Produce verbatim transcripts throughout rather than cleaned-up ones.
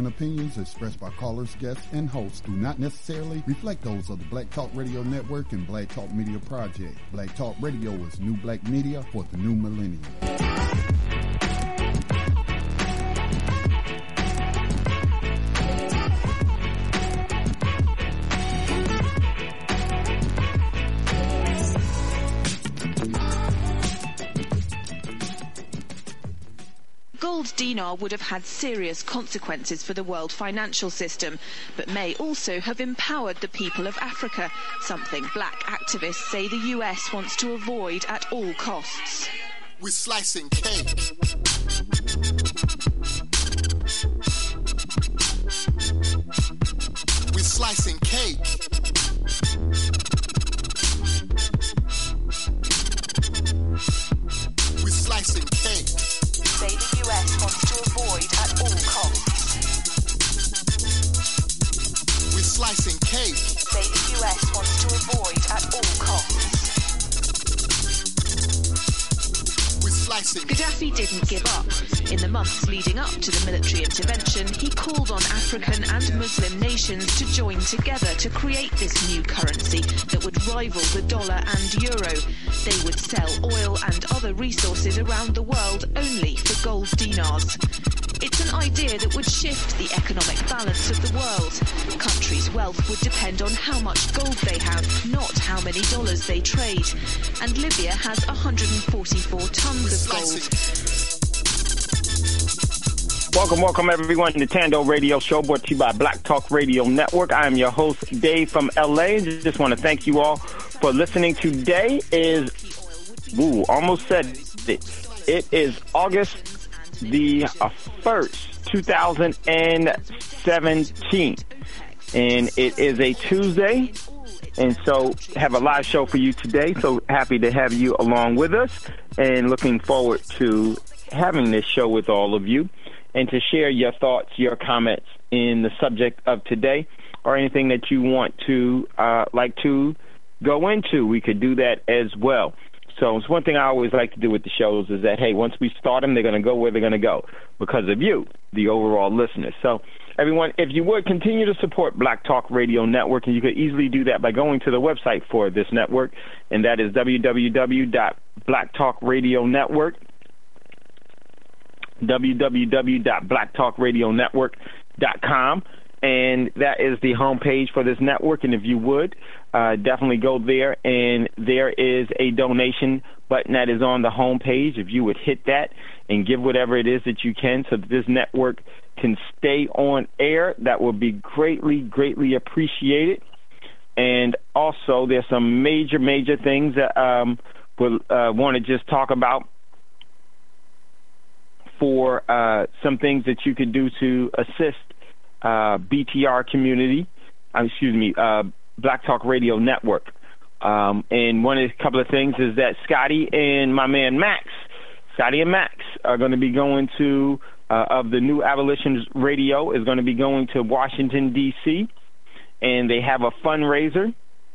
opinions expressed by callers, guests, and hosts do not necessarily reflect those of the Black Talk Radio Network and Black Talk Media Project. Black Talk Radio is new black media for the new millennium. Gold dinar would have had serious consequences for the world financial system, but may also have empowered the people of Africa, something black activists say the U S wants to avoid at all costs. We're slicing cake. We're slicing cake. We're slicing cake. Say the U S wants to avoid at all costs. We're slicing cake. Say the U S wants to avoid at all costs. We're slicing. Gaddafi didn't give up. In the months leading up to the military intervention, he called on African and Muslim nations to join together to create this new currency that would rival the dollar and euro. They would sell oil and other resources around the world only for gold dinars. It's an idea that would shift the economic balance of the world. Countries' wealth would depend on how much gold they have, not how many dollars they trade. And Libya has one hundred forty-four tons of gold. Welcome, welcome everyone to the Tando Radio Show, brought to you by Black Talk Radio Network. I am your host, Dave from L A. Just want to thank you all for listening. Today is, ooh, almost said it. It is August the first, two thousand seventeen, and it is a Tuesday, and so have a live show for you today. So happy to have you along with us, and looking forward to having this show with all of you, and to share your thoughts, your comments in the subject of today, or anything that you want to uh, like to go into. We could do that as well. So it's one thing I always like to do with the shows is that, hey, once we start them, they're going to go where they're going to go because of you, the overall listeners. So, everyone, if you would, continue to support Black Talk Radio Network, and you could easily do that by going to the website for this network, and that is w w w dot black talk radio network, w w w dot black talk radio network dot com. And that is the homepage for this network. And if you would, uh, definitely go there. And there is a donation button that is on the homepage. If you would hit that and give whatever it is that you can so that this network can stay on air, that would be greatly, greatly appreciated. And also, there's some major, major things that um, we'll uh, want to just talk about for uh, some things that you could do to assist Uh, B T R community, uh, excuse me, uh, Black Talk Radio Network. Um, and one of a couple of things is that Scotty and my man Max, Scotty and Max are going to be going to, uh, of the New Abolition Radio, is going to be going to Washington, D C, and they have a fundraiser.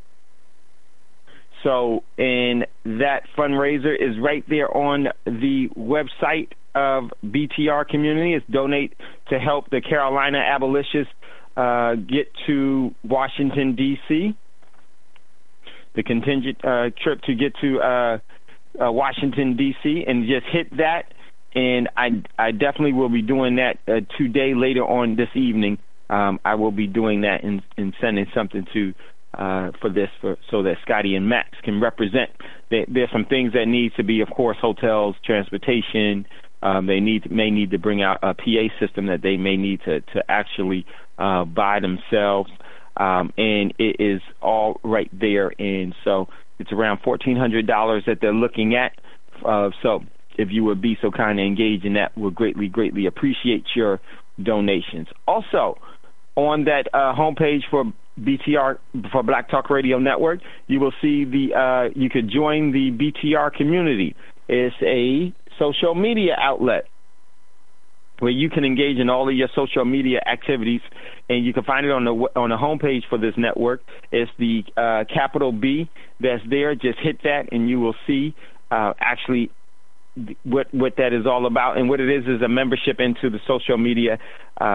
So, and that fundraiser is right there on the website of B T R community. Is donate to help the Carolina abolitionists uh, get to Washington, D C. The contingent uh, trip to get to uh, uh, Washington, D C, and just hit that. And I, I definitely will be doing that uh, today, later on this evening. Um, I will be doing that and, and sending something to uh, for this for, so that Scotty and Max can represent. There, there's some things that need to be, of course, hotels, transportation. Um, they need may need to bring out a P A system that they may need to, to actually uh, buy themselves. Um, and it is all right there. And so it's around fourteen hundred dollars that they're looking at. Uh, so if you would be so kind to engage in that, we'll greatly, greatly appreciate your donations. Also, on that uh, homepage for B T R, for Black Talk Radio Network, you will see the, uh, you could join the B T R community. It's a social media outlet where you can engage in all of your social media activities, and you can find it on the on the homepage for this network. It's the uh, capital B that's there. Just hit that, and you will see uh, actually what what that is all about. And what it is is a membership into the social media uh,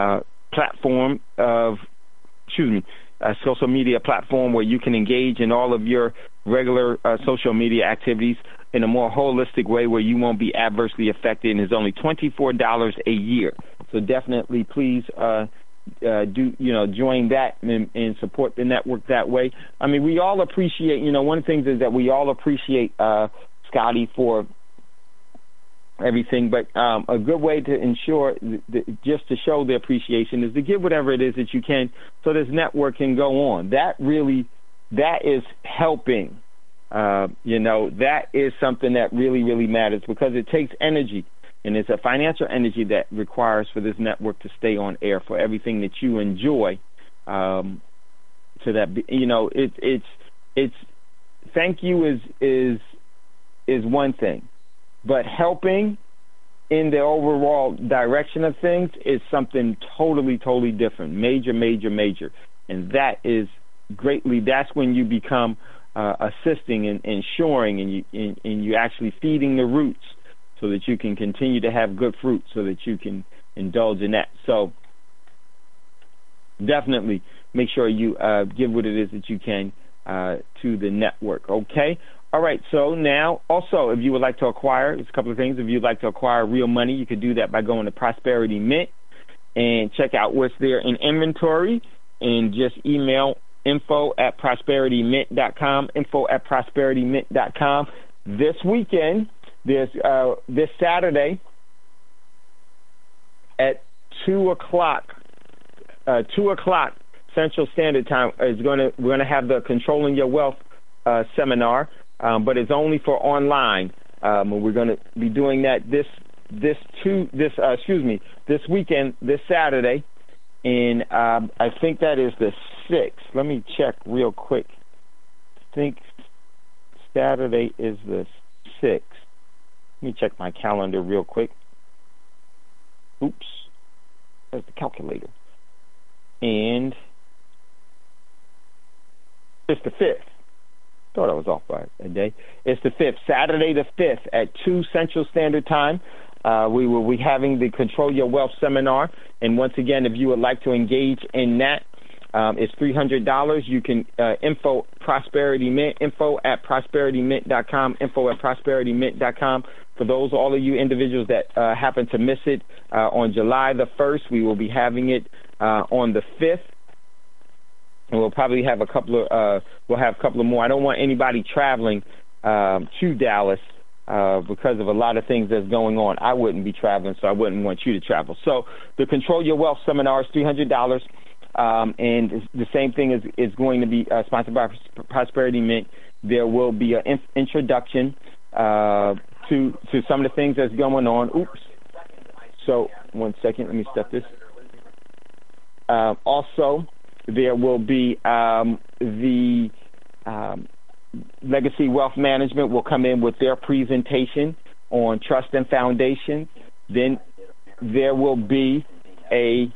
platform of, excuse me, a social media platform where you can engage in all of your regular uh, social media activities in a more holistic way where you won't be adversely affected, and it's only twenty-four dollars a year. So definitely please uh, uh, do, you know, join that and, and support the network that way. I mean, we all appreciate, you know, one of the things is that we all appreciate uh, Scotty for everything, but um, a good way to ensure, th- th- just to show the appreciation, is to give whatever it is that you can so this network can go on. That really, that is helping. Uh, you know, that is something that really, really matters because it takes energy, and it's a financial energy that requires for this network to stay on air for everything that you enjoy. Um, so that, you know, it, it's, it's, thank you is, is, is one thing. But helping in the overall direction of things is something totally, totally different, major, major, major. And that is greatly, that's when you become uh, assisting and ensuring and you, and, and you actually feeding the roots so that you can continue to have good fruit so that you can indulge in that. So definitely make sure you uh, give what it is that you can uh, to the network, okay? All right, so now also if you would like to acquire, there's a couple of things. If you'd like to acquire real money, you could do that by going to Prosperity Mint and check out what's there in inventory and just email info at prosperity mint dot com, info at prosperity mint dot com. This weekend, there's uh, this Saturday at two o'clock, uh, two o'clock Central Standard Time is going to, we're going to have the Controlling Your Wealth uh, seminar. Um, but it's only for online. Um, and we're going to be doing that this this two this uh, excuse me this weekend, this Saturday, and um, I think that is the sixth. Let me check real quick. I think Saturday is the sixth. Let me check my calendar real quick. Oops, there's the calculator, and it's the fifth. Thought I was off by a day. It's the fifth, Saturday the fifth at two Central Standard Time. Uh, we will be having the Control Your Wealth seminar. And once again, if you would like to engage in that, um, it's three hundred dollars. You can uh, info Prosperity Mint, info at prosperity mint dot com, info at prosperity mint dot com. For those, all of you individuals that uh, happen to miss it, uh, on July the first, we will be having it uh, on the fifth. And we'll probably have a couple of, uh, we'll have a couple of more. I don't want anybody traveling um, to Dallas uh, because of a lot of things that's going on. I wouldn't be traveling, so I wouldn't want you to travel. So the Control Your Wealth seminar is three hundred dollars, um, and the same thing is, is going to be uh, sponsored by Prosperity Mint. There will be an in- introduction uh, to to some of the things that's going on. Oops. So one second, let me step this. Uh, also, there will be um, the um, Legacy Wealth Management will come in with their presentation on trust and foundation. Then there will be a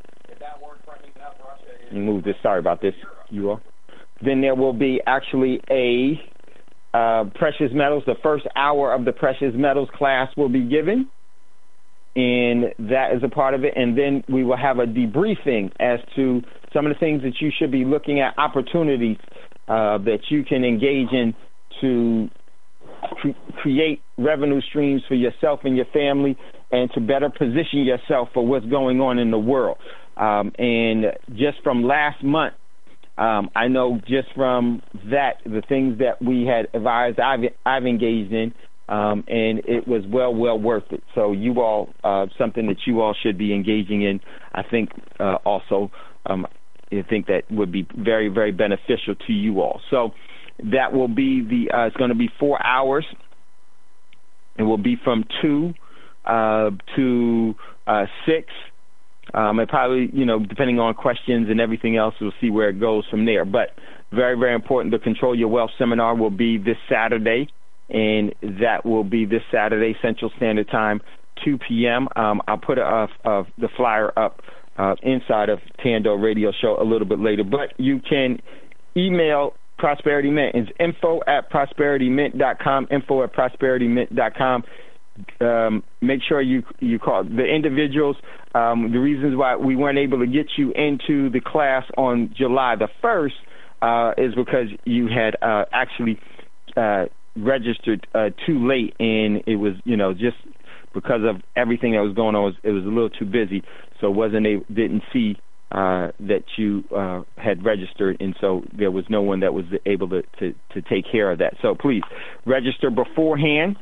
let me move this. Sorry about this, you all. Then there will be actually a uh, precious metals. The first hour of the precious metals class will be given, and that is a part of it. And then we will have a debriefing as to some of the things that you should be looking at, opportunities uh, that you can engage in to cre- create revenue streams for yourself and your family and to better position yourself for what's going on in the world. Um, and just from last month, um, I know just from that, the things that we had advised, I've, I've engaged in, Um, and it was well, well worth it. So you all, uh, something that you all should be engaging in, I think uh, also, um, I think that would be very, very beneficial to you all. So that will be the, uh, it's going to be four hours. It will be from two uh, to uh, six. Um, and probably, you know, depending on questions and everything else, we'll see where it goes from there. But very, very important, the Control Your Wealth seminar will be this Saturday. And that will be this Saturday, Central Standard Time, two p.m. Um, I'll put a, a, the flyer up uh, inside of Tando Radio Show a little bit later. But you can email Prosperity Mint. It's info at prosperity mint dot com, info at prosperity mint dot com. Um, make sure you you call the individuals um, the reasons why we weren't able to get you into the class on July the first uh, is because you had uh, actually uh, registered uh, too late, and it was, you know, just because of everything that was going on, it was, it was a little too busy, so wasn't able, didn't see uh, that you uh, had registered, and so there was no one that was able to, to, to take care of that. So please register beforehand,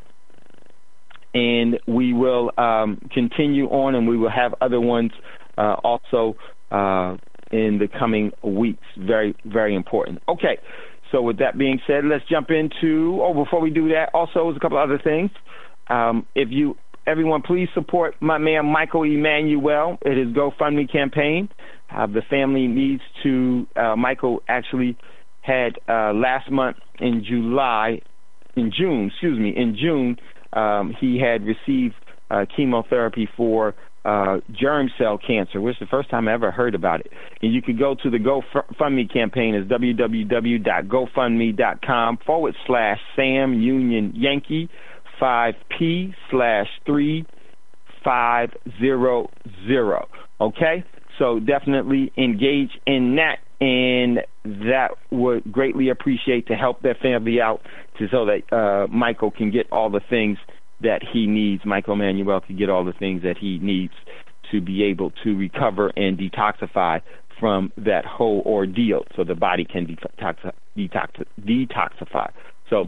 and we will um, continue on, and we will have other ones uh, also uh, in the coming weeks. Very, very important. Okay, so with that being said, let's jump into, oh, before we do that, also, there's a couple other things. Um, if you, everyone, please support my man Michael Emmanuel at his GoFundMe campaign. Uh, the family needs to, uh, Michael actually had uh, last month in July, in June, excuse me, in June, um, he had received uh, chemotherapy for uh, germ cell cancer, which is the first time I ever heard about it. And you could go to the GoFundMe campaign is www.gofundme.com forward slash Sam Union Yankee five P slash three five zero zero. Okay? So definitely engage in that, and that would greatly appreciate to help their family out to so that uh, Michael can get all the things that he needs. Michael Emmanuel can get all the things that he needs to be able to recover and detoxify from that whole ordeal so the body can detox, detox, detoxify. So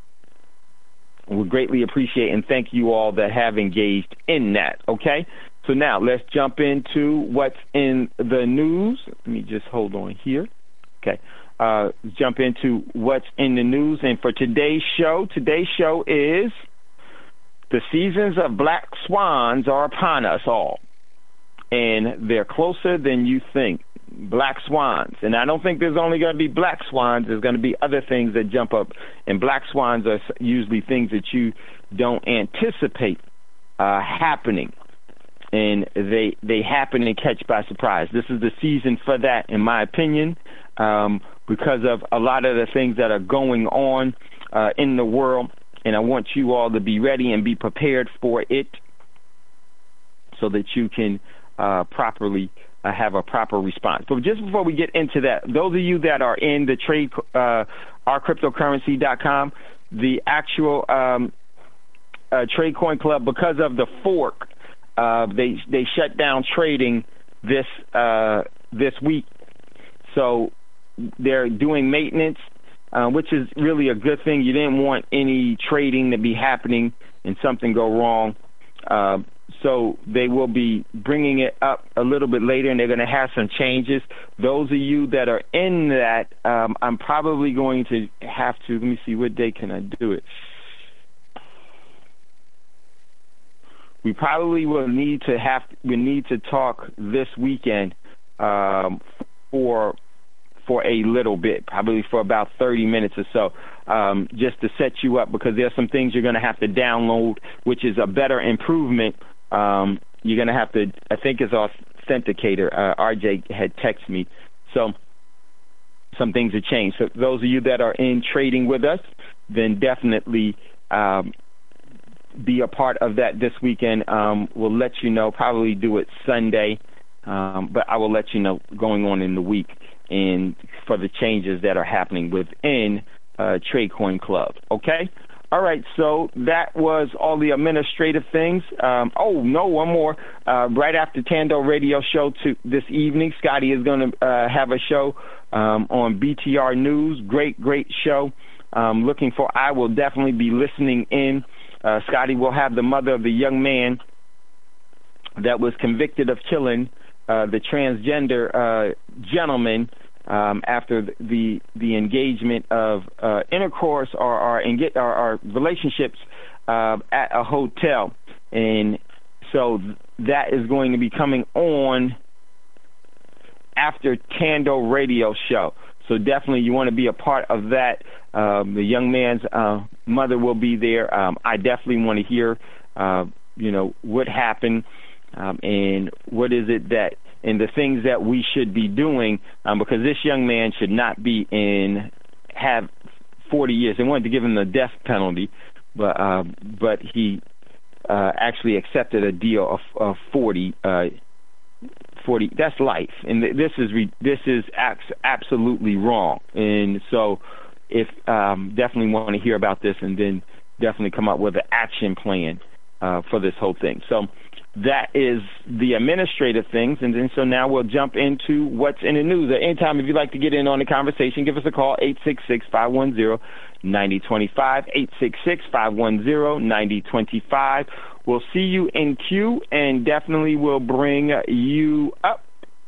we greatly appreciate and thank you all that have engaged in that, okay? So now let's jump into what's in the news. Let me just hold on here. Okay. Uh, jump into what's in the news. And for today's show, today's show is the seasons of black swans are upon us all. And they're closer than you think. Black swans. And I don't think there's only going to be black swans. There's going to be other things that jump up. And black swans are usually things that you don't anticipate uh, happening. And they they happen and catch by surprise. This is the season for that, in my opinion, um, because of a lot of the things that are going on uh, in the world. And I want you all to be ready and be prepared for it so that you can uh, properly uh, have a proper response. But just before we get into that, those of you that are in the trade, uh, our cryptocurrency dot com, the actual um, uh, TradeCoin Club, because of the fork, Uh, they they shut down trading this uh, this week, so they're doing maintenance, uh, which is really a good thing. You didn't want any trading to be happening and something go wrong, uh, so they will be bringing it up a little bit later, and they're going to have some changes. Those of you that are in that, um, I'm probably going to have to. Let me see, what day can I do it? We probably will need to have we need to talk this weekend um, for for a little bit, probably for about thirty minutes or so, um, just to set you up, because there's some things you're going to have to download, which is a better improvement. Um, you're going to have to, I think it's Authenticator. Uh, R J had texted me, so some things have changed. So those of you that are in trading with us, then definitely. Um, be a part of that this weekend. Um, we'll let you know, probably do it Sunday, um, but I will let you know going on in the week and for the changes that are happening within uh, TradeCoin Club. Okay? All right, so that was all the administrative things. Um, oh, no, one more. Uh, right after Tando Radio Show to this evening, Scotty is going to uh, have a show um, on B T R News. Great, great show. Um, looking for, I will definitely be listening in. Uh, Scotty will have the mother of the young man that was convicted of killing uh, the transgender uh, gentleman um, after the the engagement of uh, intercourse or, or, enga- or, or relationships uh, at a hotel. And so that is going to be coming on after Tando Radio Show. So definitely you want to be a part of that. Um, the young man's uh, mother will be there. Um, I definitely want to hear, uh, you know, what happened um, and what is it that, and the things that we should be doing, um, because this young man should not be in, have forty years. They wanted to give him the death penalty, but uh, but he uh, actually accepted a deal of, of forty uh, forty. That's life, and this is re, this is absolutely wrong. And so, if um, definitely want to hear about this, and then definitely come up with an action plan uh, for this whole thing. So that is the administrative things, and then so now we'll jump into what's in the news. At any time, if you'd like to get in on the conversation, give us a call, eight six six, five one zero, nine zero two five, eight six six, five one zero, nine zero two five. We'll see you in queue, and definitely will bring you up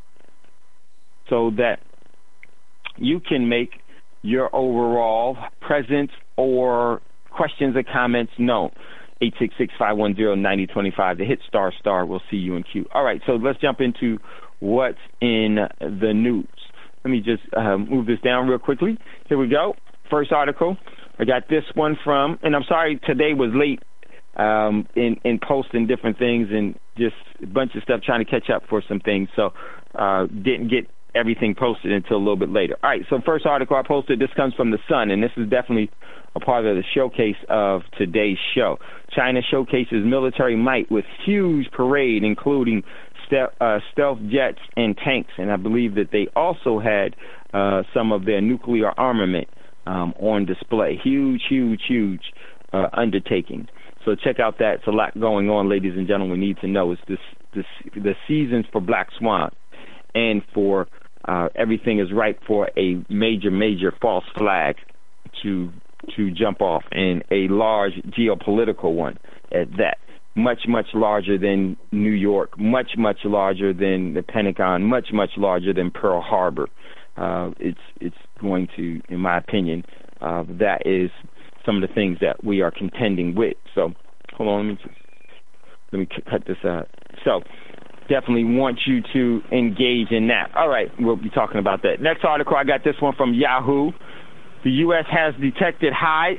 so that you can make your overall presence or questions or comments known. eight six six, five one zero, nine zero two five. The hit star star. We'll see you in queue. All right, so let's jump into what's in the news. Let me just uh, move this down real quickly. Here we go. First article. I got this one from, and I'm sorry today was late um, in, in posting different things and just a bunch of stuff trying to catch up for some things. So uh, didn't get everything posted until a little bit later. All right, so first article I posted, this comes from The Sun, and this is definitely a part of the showcase of today's show. China showcases military might with huge parade, including ste- uh, stealth jets and tanks, and I believe that they also had uh, some of their nuclear armament um, on display. Huge, huge, huge uh, undertaking. So check out that. It's a lot going on, ladies and gentlemen. We need to know. It's this, this, the seasons for Black Swan and for uh, everything is ripe for a major, major false flag to to jump off, and a large geopolitical one at that. Much, much larger than New York, much, much larger than the Pentagon, much, much larger than Pearl Harbor. Uh, it's it's going to, in my opinion, uh, that is some of the things that we are contending with. So, hold on, let me just, let me cut this out. So, definitely want you to engage in that. All right, we'll be talking about that. Next article, I got this one from Yahoo. The U S has detected high,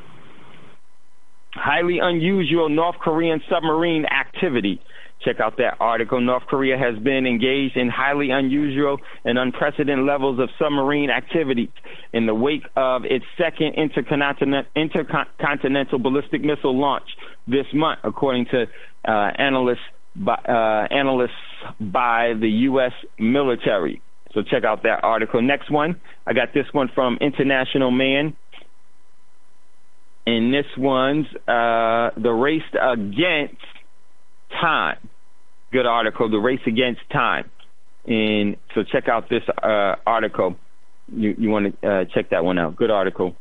highly unusual North Korean submarine activity. Check out that article. North Korea has been engaged in highly unusual and unprecedented levels of submarine activity in the wake of its second intercontinental, intercontinental ballistic missile launch this month, according to uh, analysts, by, uh, analysts by the U S military. So check out that article. Next one, I got this one from International Man. And this one's uh, The Race Against Time. Good article, The Race Against Time. And so check out this uh, article. You, you want to uh, check that one out. Good article.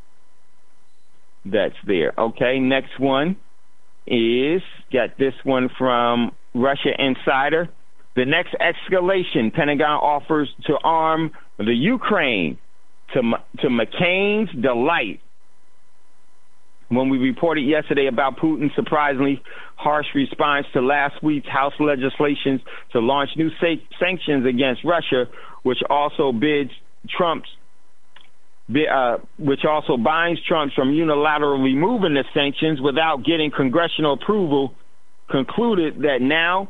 That's there. Okay, next one is, got this one from Russia Insider. The next escalation, Pentagon offers to arm the Ukraine to to McCain's delight. When we reported yesterday about Putin's surprisingly harsh response to last week's House legislation to launch new sanctions against Russia, which also bids Trump's, uh, which also binds Trump from unilaterally removing the sanctions without getting congressional approval, concluded that now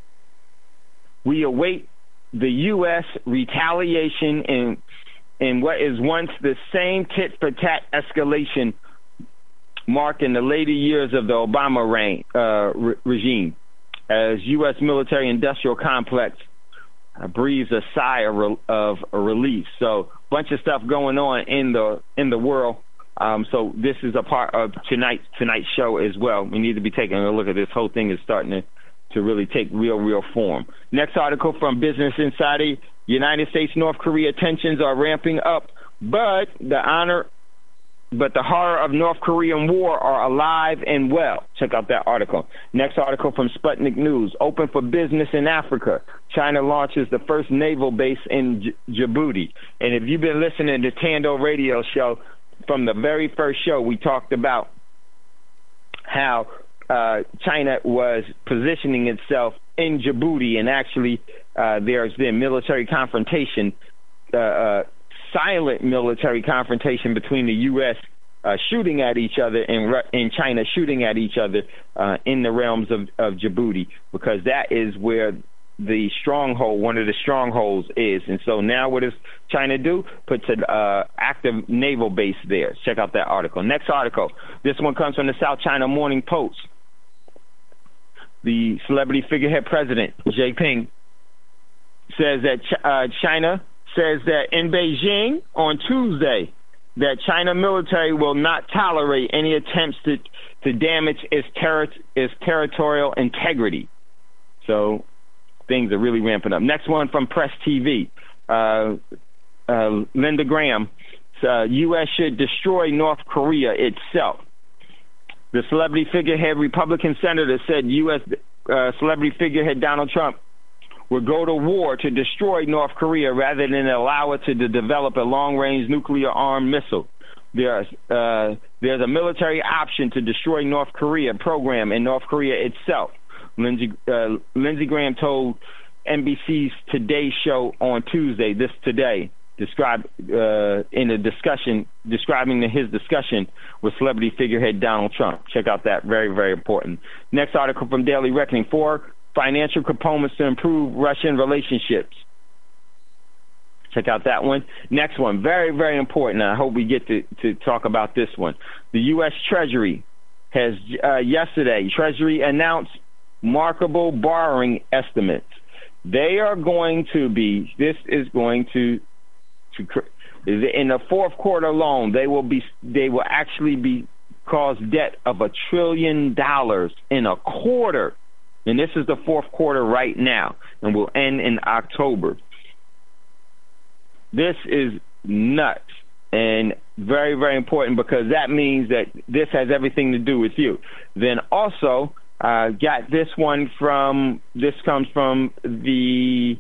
we await the U S retaliation in in what is once the same tit-for-tat escalation marked in the later years of the Obama reign, uh, re- regime, as U S military-industrial complex uh, breathes a sigh of, re- of a relief. So, bunch of stuff going on in the in the world. Um, so this is a part of tonight tonight's show as well. We need to be taking a look at this whole thing is starting to. to really take real, real form. Next article from Business Insider, United States-North Korea tensions are ramping up, but the honor, but the horror of North Korean war are alive and well. Check out that article. Next article from Sputnik News, open for business in Africa. China launches the first naval base in J- Djibouti. And if you've been listening to Tando Radio Show, from the very first show, we talked about how Uh, China was positioning itself in Djibouti, and actually uh, there's been military confrontation, uh, uh, silent military confrontation between the U S uh, shooting at each other and, and China shooting at each other uh, in the realms of, of Djibouti, because that is where the stronghold, one of the strongholds is. And so now what does China do? Puts an uh, active naval base there. Check out that article. Next article. This one comes from the South China Morning Post. The celebrity figurehead president, Xi Jinping, says that uh, China says that in Beijing on Tuesday that China military will not tolerate any attempts to, to damage its, terri- its territorial integrity. So things are really ramping up. Next one from Press T V. Uh, uh, Linda Graham, uh, U S should destroy North Korea itself. The celebrity figurehead Republican senator said U S uh, celebrity figurehead Donald Trump would go to war to destroy North Korea rather than allow it to, to develop a long-range nuclear-armed missile. There's, uh, there's a military option to destroy North Korea program in North Korea itself. Lindsey, uh, Lindsey Graham told N B C's Today show on Tuesday, this today, described uh, in a discussion, describing the, his discussion with celebrity figurehead Donald Trump. Check out that. Very, very important. Next article from Daily Reckoning. Four financial components to improve Russian relationships. Check out that one. Next one. Very, very important. I hope we get to, to talk about this one. The U S Treasury has uh, yesterday, Treasury announced marketable borrowing estimates. They are going to be, this is going to, to in the fourth quarter alone, they will be, they will actually be cause debt of a trillion dollars in a quarter. And this is the fourth quarter right now, and will end in October. This is nuts and very, very important because that means that this has everything to do with you. Then also, uh, got this one from, this comes from the,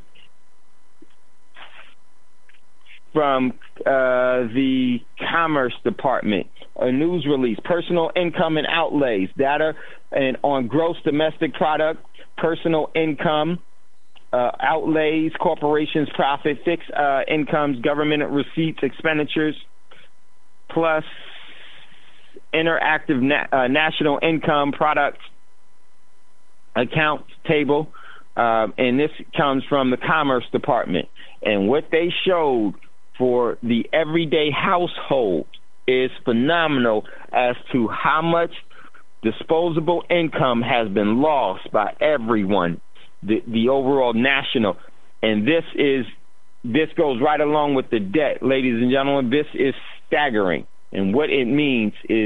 from uh, the Commerce Department. A news release, personal income and outlays, data and on gross domestic product, personal income, uh, outlays, corporations, profit, fixed uh, incomes, government receipts, expenditures, plus interactive na- uh, national income product account table. Uh, and this comes from the Commerce Department. And what they showed for the everyday household is phenomenal as to how much disposable income has been lost by everyone, the, the overall national. And this is this goes right along with the debt, ladies and gentlemen. This is staggering. And what it means is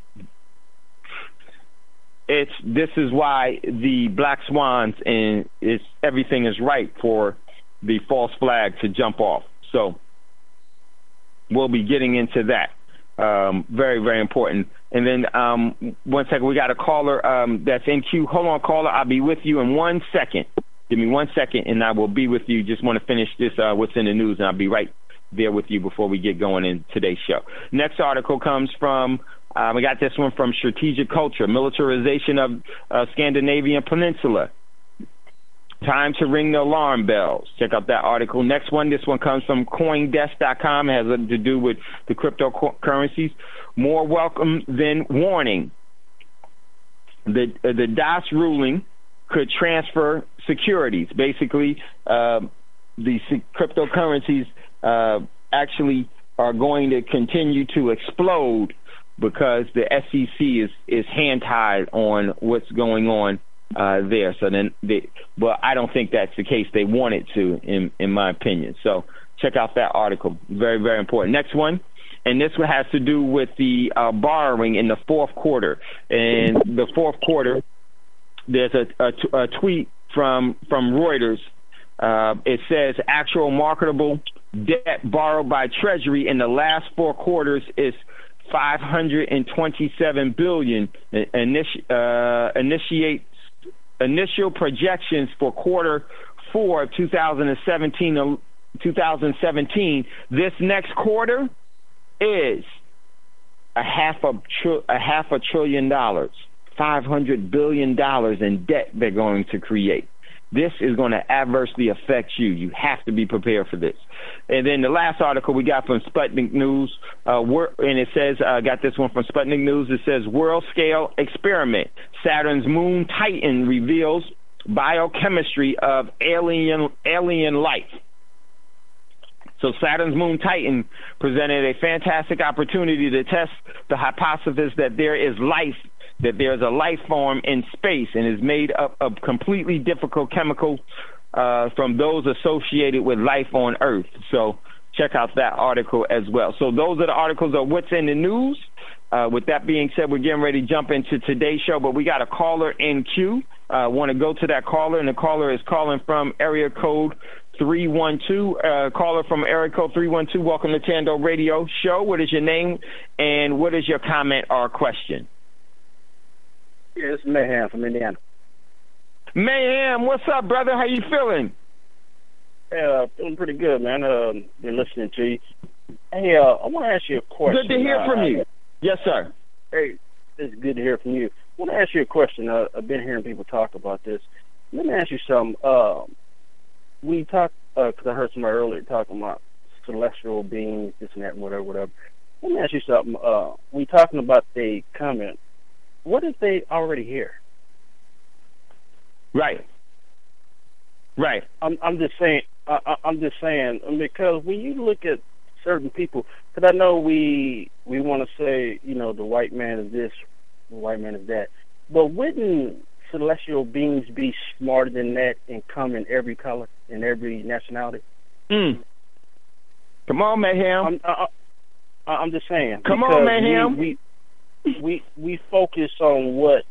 it's this is why the black swans and it's everything is right for the false flag to jump off. So we'll be getting into that. Um, very, very important. And then um, one second, we got a caller um, that's in queue. Hold on, caller. I'll be with you in one second. Give me one second, and I will be with you. Just want to finish this, uh, what's in the news, and I'll be right there with you before we get going in today's show. Next article comes from, uh, we got this one from Strategic Culture, militarization of uh, Scandinavian Peninsula. Time to ring the alarm bells. Check out that article. Next one, this one comes from Coindesk dot com. It has to do with the cryptocurrencies. More welcome than warning. The uh, the D O S ruling could transfer securities. Basically, uh, the cryptocurrencies uh, actually are going to continue to explode because the S E C is, is hand-tied on what's going on Uh, there, so then, they, but I don't think that's the case. They want it to, in in my opinion. So check out that article. Very, very important. Next one, and this one has to do with the uh, borrowing in the fourth quarter. And the fourth quarter, there's a, a, t- a tweet from from Reuters. Uh, it says actual marketable debt borrowed by Treasury in the last four quarters is five hundred twenty-seven billion dollars. Initi- uh, initiate. Initial projections for quarter four of two thousand seventeen, twenty seventeen, this next quarter is a half a, tr- a half a trillion dollars, five hundred billion dollars in debt they're going to create. This is going to adversely affect you. You have to be prepared for this. And then the last article we got from Sputnik News, uh, and it says, I uh, got this one from Sputnik News. It says, world-scale experiment. Saturn's moon Titan reveals biochemistry of alien alien life. So Saturn's moon Titan presented a fantastic opportunity to test the hypothesis that there is life, that there's a life form in space and is made up of completely difficult chemical uh, from those associated with life on Earth. So check out that article as well. So those are the articles of what's in the news. Uh, with that being said, we're getting ready to jump into today's show, but we got a caller in queue. I uh, want to go to that caller, and the caller is calling from area code three one two. Uh, caller from area code three one two, welcome to Tando Radio Show. What is your name, and what is your comment or question? Yeah, it's Mayhem from Indiana. Mayhem, what's up, brother? How you feeling? Yeah, feeling pretty good, man. Uh, been listening to you. Hey, uh, I want to ask you a question. Good to hear uh, from you. Yes, sir. Hey, it's good to hear from you. I want to ask you a question. Uh, I've been hearing people talk about this. Let me ask you something. Uh, we talked, because uh, I heard somebody earlier talking about celestial beings, this and that, and whatever, whatever. Let me ask you something. Uh, we talking about they coming. What if they already here? Right. Right. I'm, I'm just saying. I, I'm just saying because when you look at certain people, because I know we we want to say, you know, the white man is this, the white man is that, but wouldn't celestial beings be smarter than that and come in every color, in every nationality? Mm. Come on, Mayhem. I'm, I, I, I'm just saying. Come on, Mayhem. We, we we we focus on what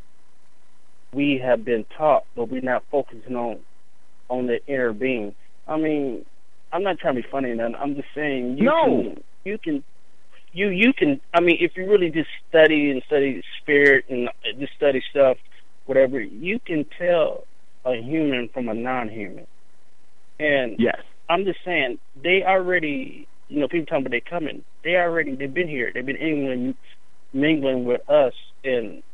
we have been taught, but we're not focusing on on the inner being. I mean, I'm not trying to be funny, and I'm just saying you no. can, you can, you you can. I mean, if you really just study and study spirit and just study stuff, whatever, you can tell a human from a non-human. And yes, I'm just saying they already, you know, people talking about they coming. They already they've been here. They've been mingling, mingling with us, and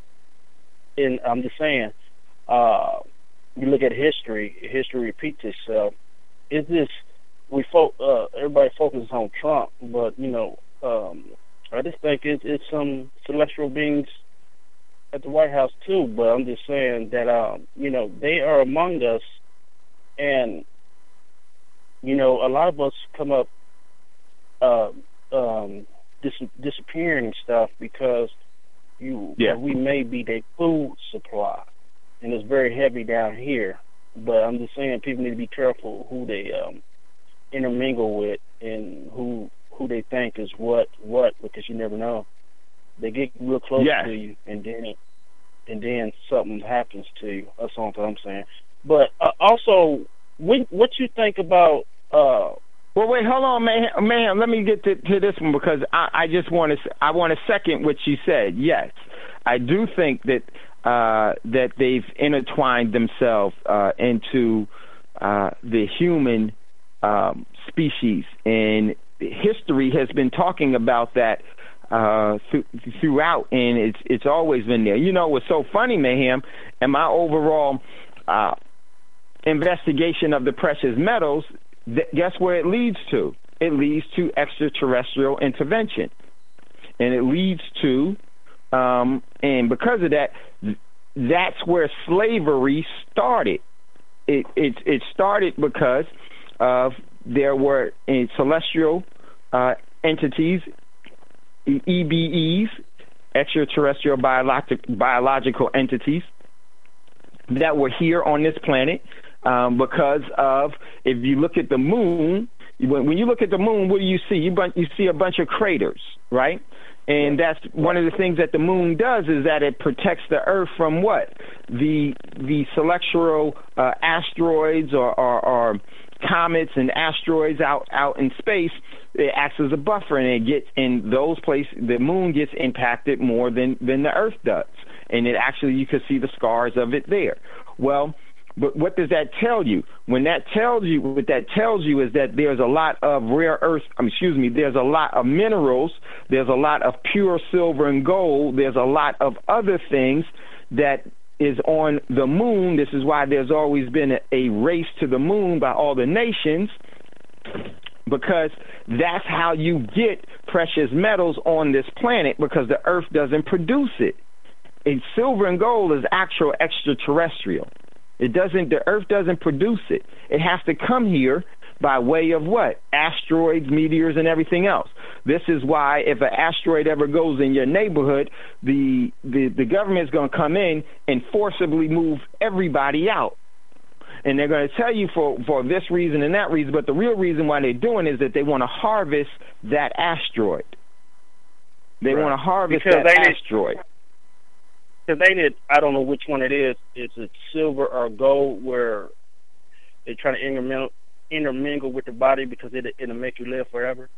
and I'm just saying, uh, you look at history. History repeats itself. Is this? We fo- uh, everybody focuses on Trump, but you know, um, I just think it's, it's some celestial beings at the White House too. But I'm just saying that um, you know, they are among us, and you know, a lot of us come up uh, um, dis- disappearing and stuff because you yeah. we may be their food supply, and it's very heavy down here. But I'm just saying people need to be careful who they um, intermingle with and who who they think is what what because you never know. They get real close yes. to you, and then and then something happens to you. That's all I'm saying. But uh, also, what what you think about? Uh, well, wait, hold on, man. Man, let me get to, to this one because I, I just want to I want to second what you said. Yes, I do think that. Uh, that they've intertwined themselves uh, into uh, the human um, species, and history has been talking about that uh, th- throughout, and it's it's always been there. You know what's so funny, Mayhem, and my overall uh, investigation of the precious metals, th- guess where it leads to? It leads to extraterrestrial intervention, and it leads to Um, and because of that, that's where slavery started. It it, it started because of there were uh, celestial uh, entities, E B Es, extraterrestrial biologic, biological entities, that were here on this planet um, because of, if you look at the moon, when, when you look at the moon, what do you see? You, you see a bunch of craters, right? And that's one of the things that the moon does is that it protects the Earth from what? The the celestial uh, asteroids or, or, or comets and asteroids out, out in space. It acts as a buffer, and it gets in those places. The moon gets impacted more than, than the Earth does, and it actually you can see the scars of it there. Well, but what does that tell you? When that tells you, what that tells you is that there's a lot of rare earth, um, excuse me, there's a lot of minerals, there's a lot of pure silver and gold, there's a lot of other things that is on the moon. This is why there's always been a, a race to the moon by all the nations, because that's how you get precious metals on this planet, because the earth doesn't produce it. And silver and gold is actual extraterrestrial. It doesn't, the earth doesn't produce it. It has to come here by way of what? Asteroids, meteors, and everything else. This is why if an asteroid ever goes in your neighborhood, the the, the government is going to come in and forcibly move everybody out. and they're going to tell you for, for this reason and that reason, but the real reason why they're doing it is that they want to harvest that asteroid. They right. want to harvest because that they asteroid. Because they did, I don't know which one it is. Is it silver or gold where they're trying to intermingle, intermingle with the body because it, it'll make you live forever?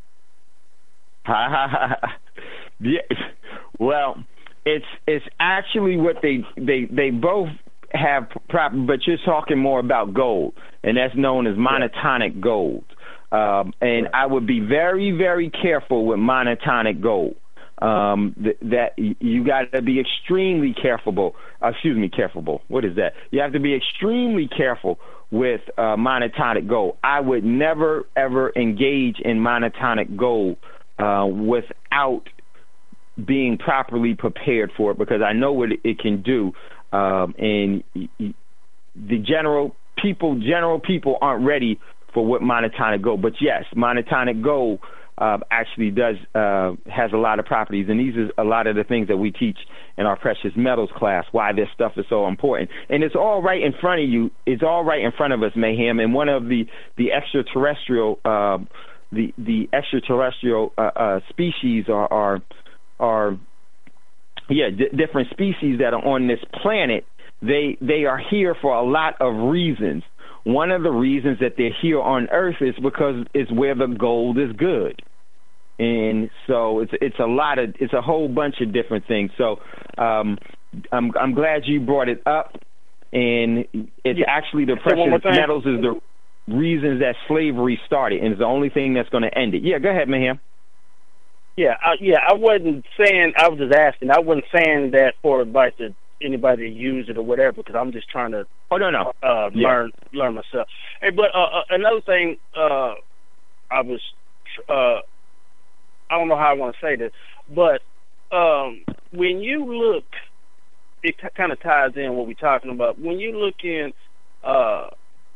Yeah. Well, it's it's actually what they they they both have proper, but you're talking more about gold, and that's known as monotonic gold. Um, and I would be very, very careful with monotonic gold. Um, th- that you got to be extremely careful. Uh, excuse me, careful. What is that? You have to be extremely careful with uh, monotonic gold. I would never ever engage in monotonic gold uh, without being properly prepared for it, because I know what it can do. Um, and the general people, general people aren't ready for what monotonic gold. But yes, monotonic gold uh, actually does uh, has a lot of properties, and these are a lot of the things that we teach in our precious metals class. Why this stuff is so important, and it's all right in front of you. It's all right in front of us, Mayhem. And one of the the extraterrestrial uh, the the extraterrestrial uh, uh, species are are, are yeah d- different species that are on this planet. They they are here for a lot of reasons. One of the reasons that they're here on Earth is because it's where the gold is good, and so it's it's a lot of it's a whole bunch of different things. So um, I'm I'm glad you brought it up, and it's yeah. actually the precious metals is the reasons that slavery started, and it's the only thing that's going to end it. Yeah, go ahead, Mayhem. Yeah, I, yeah, I wasn't saying. I was just asking. I wasn't saying that for advice to anybody to use it or whatever, because I'm just trying to. Oh no, no, uh, yeah. learn learn myself. Hey, but uh, uh, another thing, uh, I was, uh, I don't know how I want to say this, but um, when you look, it t- kind of ties in what we're talking about. When you look in, uh,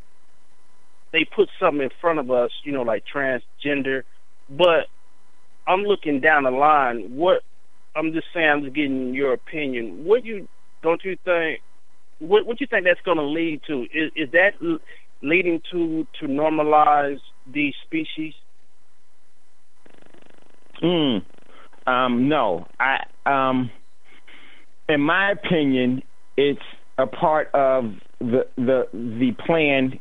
they put something in front of us, you know, like transgender, but I'm looking down the line. What I'm just saying, I'm just getting your opinion. What you don't you think? What what you think that's going to lead to? Is is that l- leading to to normalize these species? Mm, um, no, I um, in my opinion, it's a part of the the the plan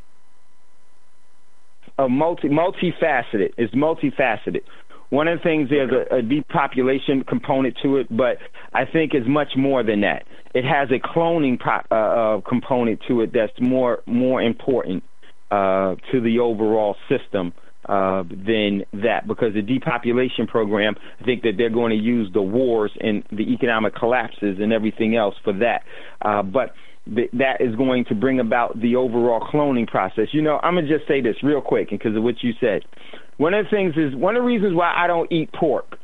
of multi multifaceted. It's multifaceted. One of the things, there's a, a depopulation component to it, but I think it's much more than that. It has a cloning pro, uh, uh, component to it that's more more important uh, to the overall system uh, than that, because the depopulation program, I think that they're going to use the wars and the economic collapses and everything else for that. Uh, but th- that is going to bring about the overall cloning process. You know, I'm going to just say this real quick because of what you said. One of the things is, one of the reasons why I don't eat pork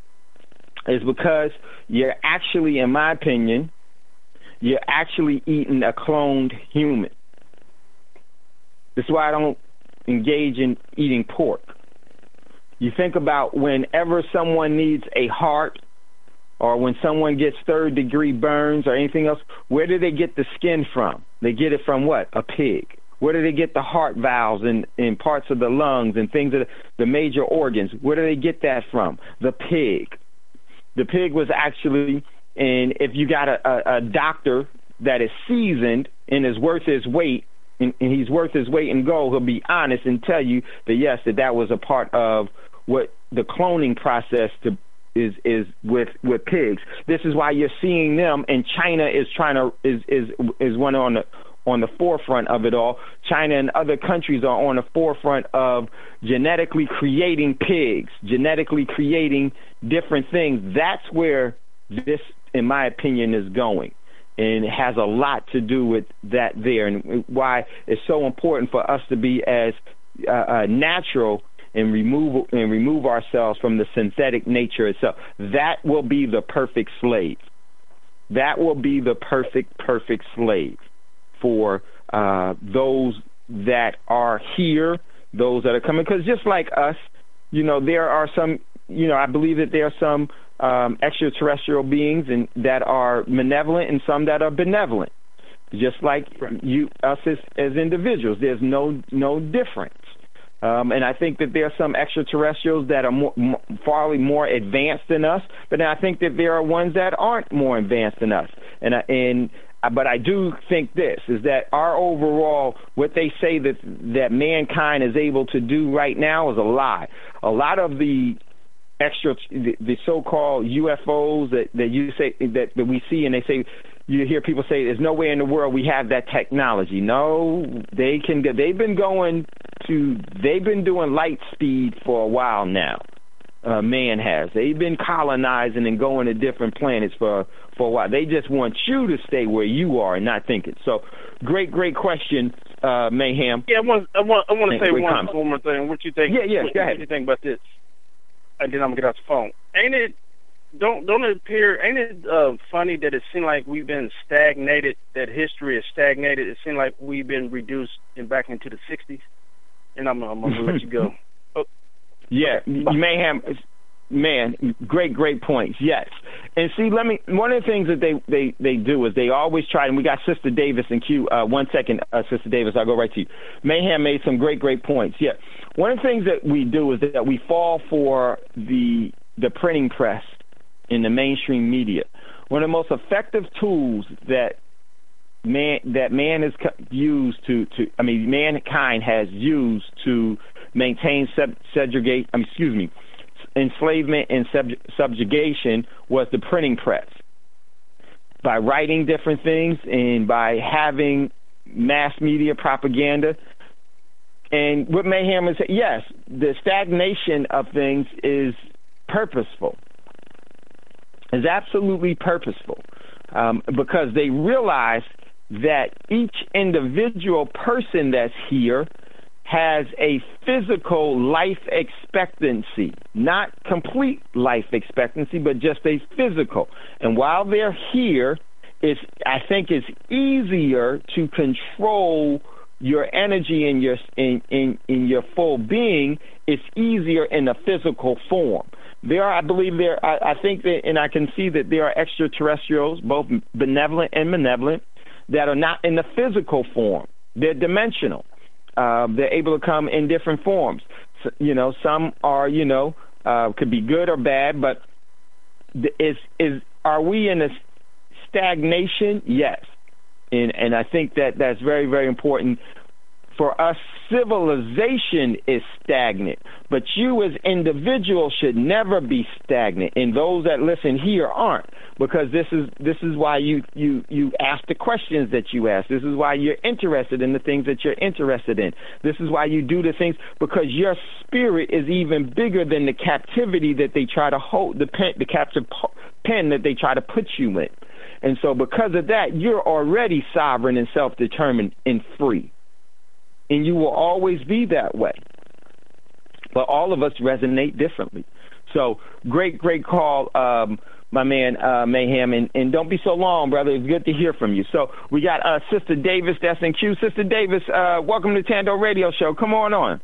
is because you're actually, in my opinion, you're actually eating a cloned human. This is why I don't engage in eating pork. You think about whenever someone needs a heart, or when someone gets third degree burns or anything else, where do they get the skin from? They get it from what? A pig. Where do they get the heart valves and, and parts of the lungs and things of the, the major organs? Where do they get that from? The pig. The pig was actually, and if you got a, a, a doctor that is seasoned and is worth his weight, and, and he's worth his weight in gold, he'll be honest and tell you that, yes, that that was a part of what the cloning process to, is is with with pigs. This is why you're seeing them, and China is trying to, is is is one on the on the forefront of it all. China and other countries are on the forefront of genetically creating pigs, genetically creating different things. That's where this, in my opinion, is going. And it has a lot to do with that there, and why it's so important for us to be as uh, uh, natural and remove and remove ourselves from the synthetic nature itself. That will be the perfect slave. That will be the perfect, perfect slave for uh, those that are here, those that are coming. Because just like us, you know, there are some, you know, I believe that there are some um, extraterrestrial beings and that are malevolent and some that are benevolent. just like you, us as, as individuals. There's no no difference. Um, and I think that there are some extraterrestrials that are more, more, far more advanced than us, but then I think that there are ones that aren't more advanced than us. And I, and but I do think this is that our overall, what they say that that mankind is able to do right now is a lie. A lot of the extra, the, the so-called U F Os that, that you say that, that we see, and they say. You hear people say, "There's nowhere in the world we have that technology." No, they can. They've been going to. They've been doing light speed for a while now. Uh, man has. They've been colonizing and going to different planets for for a while. They just want you to stay where you are and not think it. So, great, great question, uh, Mayhem. Yeah, I want. I want. I want to say one, comment. one more thing. What you think? Yeah, yeah. What, go ahead. What you think about this? And then I'm gonna get off the phone. Ain't it? Don't don't it appear? Ain't it uh, funny that it seems like we've been stagnated? That history is stagnated. It seems like we've been reduced and back into the sixties. And I'm, I'm gonna let you go. Oh. Yeah, Okay. Mayhem, man, great, great points. Yes, and see, let me. One of the things that they they they do is they always try. And we got Sister Davis in queue. Uh, one second, uh, Sister Davis, I'll go right to you. Mayhem made some great, great points. Yeah, one of the things that we do is that we fall for the the printing press in the mainstream media. One of the most effective tools that man that man has used to, to I mean mankind has used to maintain sub, subjugate um, excuse me enslavement and sub, subjugation was the printing press. By writing different things and by having mass media propaganda. And what Mayhem is, yes, the stagnation of things is purposeful. Is absolutely purposeful um, because they realize that each individual person that's here has a physical life expectancy, not complete life expectancy, but just a physical. And while they're here, it's, I think it's easier to control your energy in your in, in, in your full being. It's easier in a physical form. There are, I believe there, I, I think that, and I can see that there are extraterrestrials, both benevolent and malevolent, that are not in the physical form. They're dimensional. Uh, they're able to come in different forms. So, you know, some are, you know, uh, could be good or bad, but is is are we in a stagnation? Yes. And, and I think that that's very, very important. For us, civilization is stagnant, but you as individuals should never be stagnant, and those that listen here aren't, because this is this is why you, you, you ask the questions that you ask. This is why you're interested in the things that you're interested in. This is why you do the things, because your spirit is even bigger than the captivity that they try to hold, the pen, the captive pen that they try to put you in. And so because of that, you're already sovereign and self-determined and free. And you will always be that way. But all of us resonate differently. So great, great call, um, my man, uh, Mayhem. And, and don't be so long, brother. It's good to hear from you. So we got uh, Sister Davis that's in queue. Sister Davis, uh, welcome to Tando Radio Show. Come on on.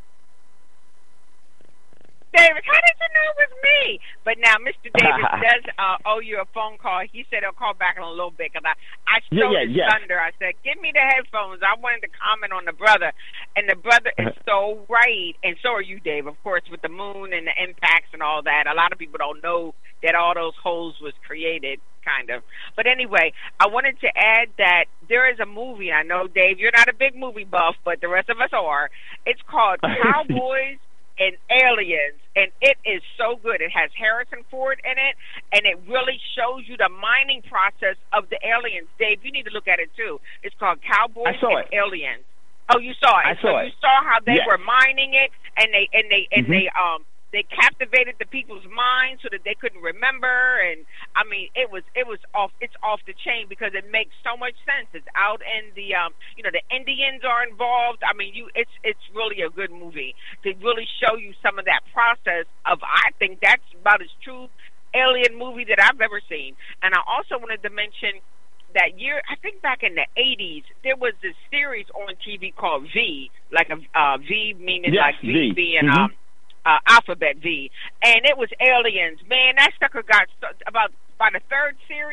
Davis, how did you know it was me? But now, Mister Davis does uh, owe you a phone call. He said he'll call back in a little bit because I, I stole yeah, yeah, his yeah. thunder. I said, give me the headphones. I wanted to comment on the brother. And the brother is so right. And so are you, Dave, of course, with the moon and the impacts and all that. A lot of people don't know that all those holes was created, kind of. But anyway, I wanted to add that there is a movie. I know, Dave, you're not a big movie buff, but the rest of us are. It's called Cowboys and Aliens, and it is so good. It has Harrison Ford in it, and it really shows you the mining process of the aliens. Dave, you need to look at it too. It's called Cowboys and it. Aliens. Oh, you saw it. I saw so it. You saw how they yes. were mining it, and they and they and mm-hmm. they um they captivated the people's minds so that they couldn't remember. And I mean, it was it was off. It's off the chain because it makes so much sense. It's out in the um, you know, the Indians are involved. I mean, you it's it's really a good movie to really show you some of that process of. I think that's about as true alien movie that I've ever seen. And I also wanted to mention that year, I think back in the eighties, there was this series on T V called V, like a uh, V meaning yes, like V, V. being mm-hmm. um. Uh, alphabet V, and it was aliens. Man, that sucker got st- about by the third series,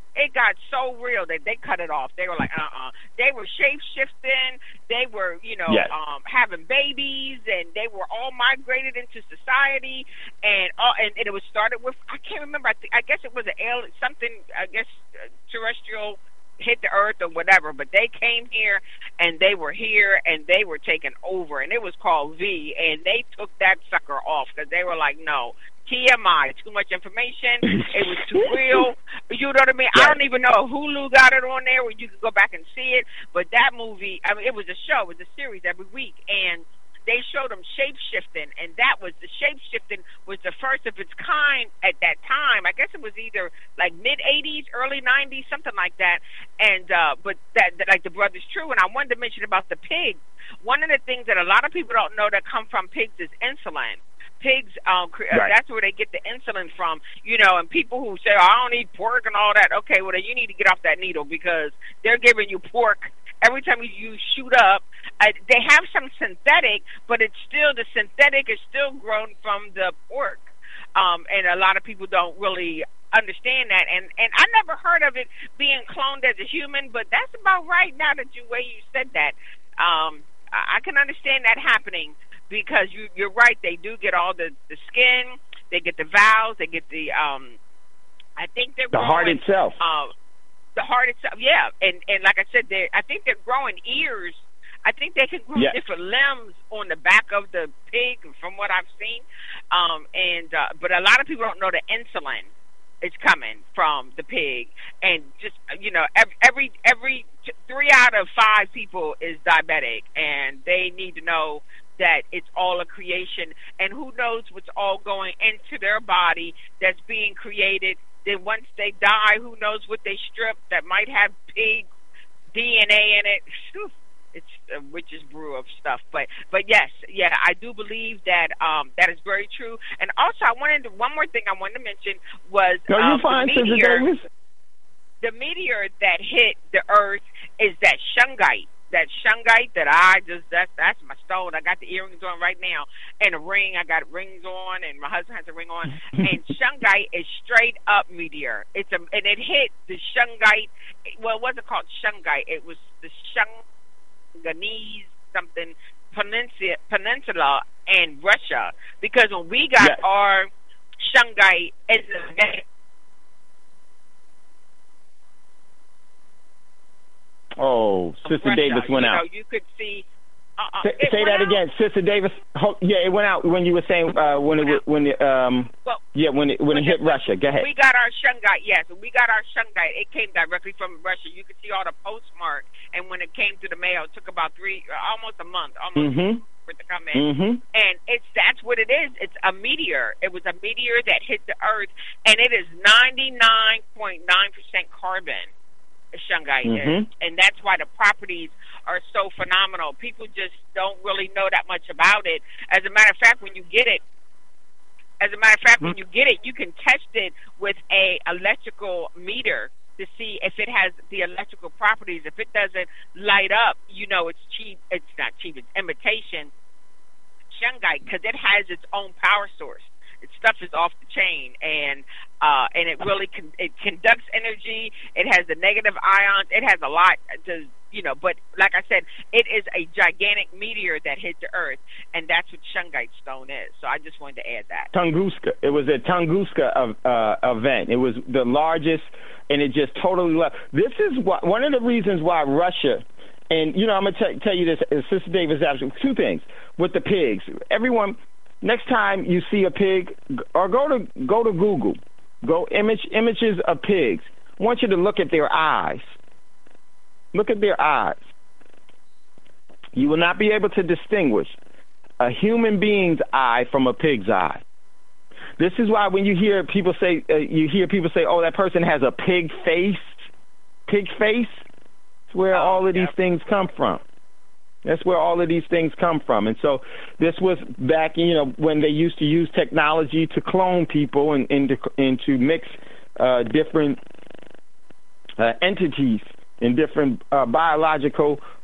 it got so real that they cut it off. They were like, uh-uh. They were shape-shifting. They were, you know, yes. um, having babies, and they were all migrated into society. And uh, and, and it was started with, I can't remember, I, th- I guess it was an alien, something, I guess, uh, terrestrial hit the earth or whatever, but they came here and they were here and they were taking over, and it was called V, and they took that sucker off because they were like, no, T M I, too much information, it was too real, you know what I mean? Right. I don't even know if Hulu got it on there where you could go back and see it, but that movie, I mean, it was a show, it was a series every week, and they showed them shape-shifting, and that was, the shape-shifting was the first of its kind at that time. I guess it was either like mid-eighties, early nineties, something like that, and, uh, but that, that, like the brother's true, and I wanted to mention about the pigs. One of the things that a lot of people don't know that come from pigs is insulin. Pigs, um, right. That's where they get the insulin from, you know, and people who say, oh, I don't eat pork and all that, okay, well, then you need to get off that needle because they're giving you pork every time you shoot up. Uh, they have some synthetic, but it's still, the synthetic is still grown from the pork. Um, and a lot of people don't really understand that. And, and I never heard of it being cloned as a human, but that's about right now that you way you said that. Um, I can understand that happening because you, you're right. They do get all the, the skin. They get the valves. They get the, um, I think they're the growing, heart itself. Uh, the heart itself, yeah. And, and like I said, they I think they're growing ears. I think they can grow yes. different limbs on the back of the pig, from what I've seen. Um, and uh, but a lot of people don't know the insulin is coming from the pig, and just you know, every every, every t- three out of five people is diabetic, and they need to know that it's all a creation, and who knows what's all going into their body that's being created. Then once they die, who knows what they strip that might have pig D N A in it. Whew. It's a witch's brew of stuff, but but yes, yeah, I do believe that um, that is very true. And also, I wanted to, one more thing I wanted to mention was um, you find the meteor. The meteor that hit the Earth is that shungite. That shungite that I just that's that's my stone. I got the earrings on right now and a ring. I got rings on, and my husband has a ring on. And shungite is straight up meteor. It's a and it hit the shungite. Well, it wasn't called shungite. It was the shung. Ganese something peninsula, peninsula and Russia, because when we got yes. our shungite as a oh, Sister Russia, Davis went you out. Know, you could see. Uh, say say that out? again, Sister Davis. Yeah, it went out when you were saying uh, when it, it when it, um well, yeah when it when it hit Russia. Go ahead. We got our shungite. Yes, we got our shungite. It came directly from Russia. You could see all the postmark, and when it came to the mail, it took about three, almost a month, almost mm-hmm. for it to come in. Mm-hmm. And it's that's what it is. It's a meteor. It was a meteor that hit the Earth, and it is ninety-nine point nine percent carbon. Shungite mm-hmm. is, and that's why the properties are so phenomenal. People just don't really know that much about it. As a matter of fact, when you get it, as a matter of fact, mm-hmm. when you get it, you can test it with a electrical meter to see if it has the electrical properties. If it doesn't light up, you know it's cheap. It's not cheap. It's imitation shungite because it has its own power source. Its stuff is off the chain, and uh, and it really con- it conducts energy. It has the negative ions. It has a lot to, you know. But like I said, it is a gigantic meteor that hit the Earth, and that's what shungite stone is. So I just wanted to add that. Tunguska. It was a Tunguska uh, event. It was the largest, and it just totally left. This is what, one of the reasons why Russia. And you know, I'm gonna t- tell you this, Sister Davis. Absolutely, two things with the pigs. Everyone. Next time you see a pig, or go to go to Google, go image images of pigs. I want you to look at their eyes. Look at their eyes. You will not be able to distinguish a human being's eye from a pig's eye. This is why when you hear people say, uh, you hear people say, "Oh, that person has a pig face." Pig face. It's where oh, all of yep. these things come from. That's where all of these things come from. And so this was back, you know, when they used to use technology to clone people and, and, to, and to mix uh, different uh, entities in different uh, biological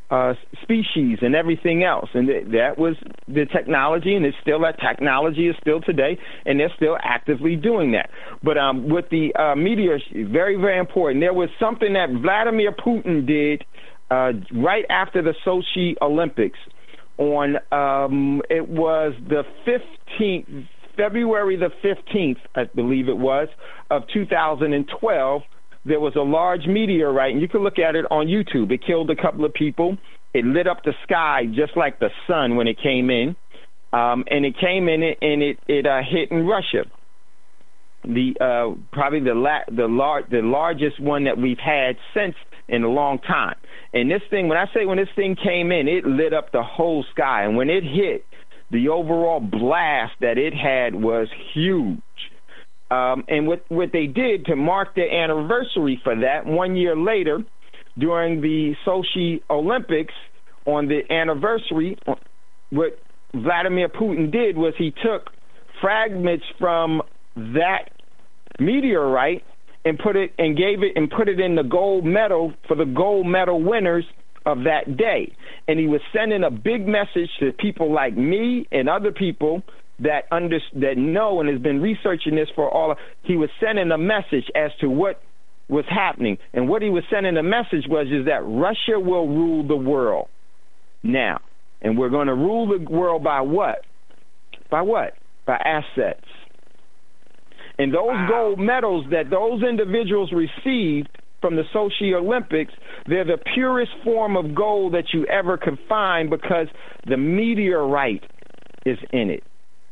uh, species and everything else. And th- that was the technology, and it's still that technology is still today, and they're still actively doing that. But um, with the uh, meteor, very, very important. There was something that Vladimir Putin did uh, right after the Sochi Olympics. On um, it was the fifteenth, February the fifteenth, I believe it was, of two thousand twelve. There was a large meteorite, and you can look at it on YouTube. It killed a couple of people. It lit up the sky just like the sun when it came in, um, and it came in and it it uh, hit in Russia. The uh, probably the la- the lar- the largest one that we've had since in a long time. And this thing, when I say when this thing came in, it lit up the whole sky, and when it hit, the overall blast that it had was huge. Um, and what, what they did to mark the anniversary for that, one year later, during the Sochi Olympics, on the anniversary, what Vladimir Putin did was he took fragments from that meteorite and put it and gave it and put it in the gold medal for the gold medal winners of that day. And he was sending a big message to people like me and other people that under, that know and has been researching this for all of, he was sending a message as to what was happening. And what he was sending a message was is that Russia will rule the world now. And we're going to rule the world by what? By what? By assets. And those wow. gold medals that those individuals received from the Sochi Olympics, they're the purest form of gold that you ever could find because the meteorite is in it.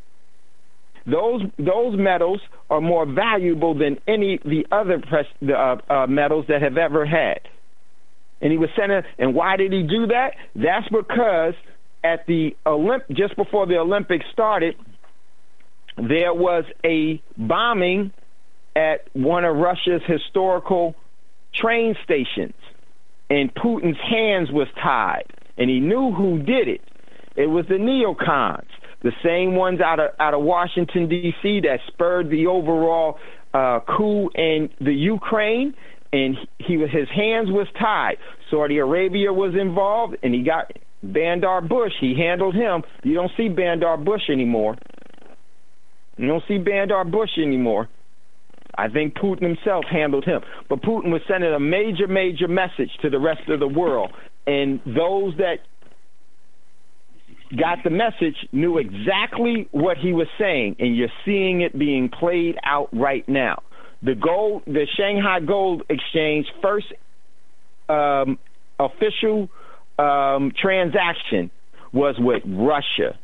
Those those medals are more valuable than any the other press, uh, uh, medals that have ever had. And he was sending. And why did he do that? That's because at the Olymp just before the Olympics started, there was a bombing at one of Russia's historical train stations, and Putin's hands was tied, and he knew who did it. It was the neocons. The same ones out of out of Washington, D C that spurred the overall uh, coup in the Ukraine, and he was his hands was tied. Saudi Arabia was involved, and he got Bandar Bush. He handled him. You don't see Bandar Bush anymore. You don't see Bandar Bush anymore. I think Putin himself handled him. But Putin was sending a major, major message to the rest of the world, and those that got the message knew exactly what he was saying, and you're seeing it being played out right now. The gold, the Shanghai Gold Exchange first um, official um, transaction was with Russia.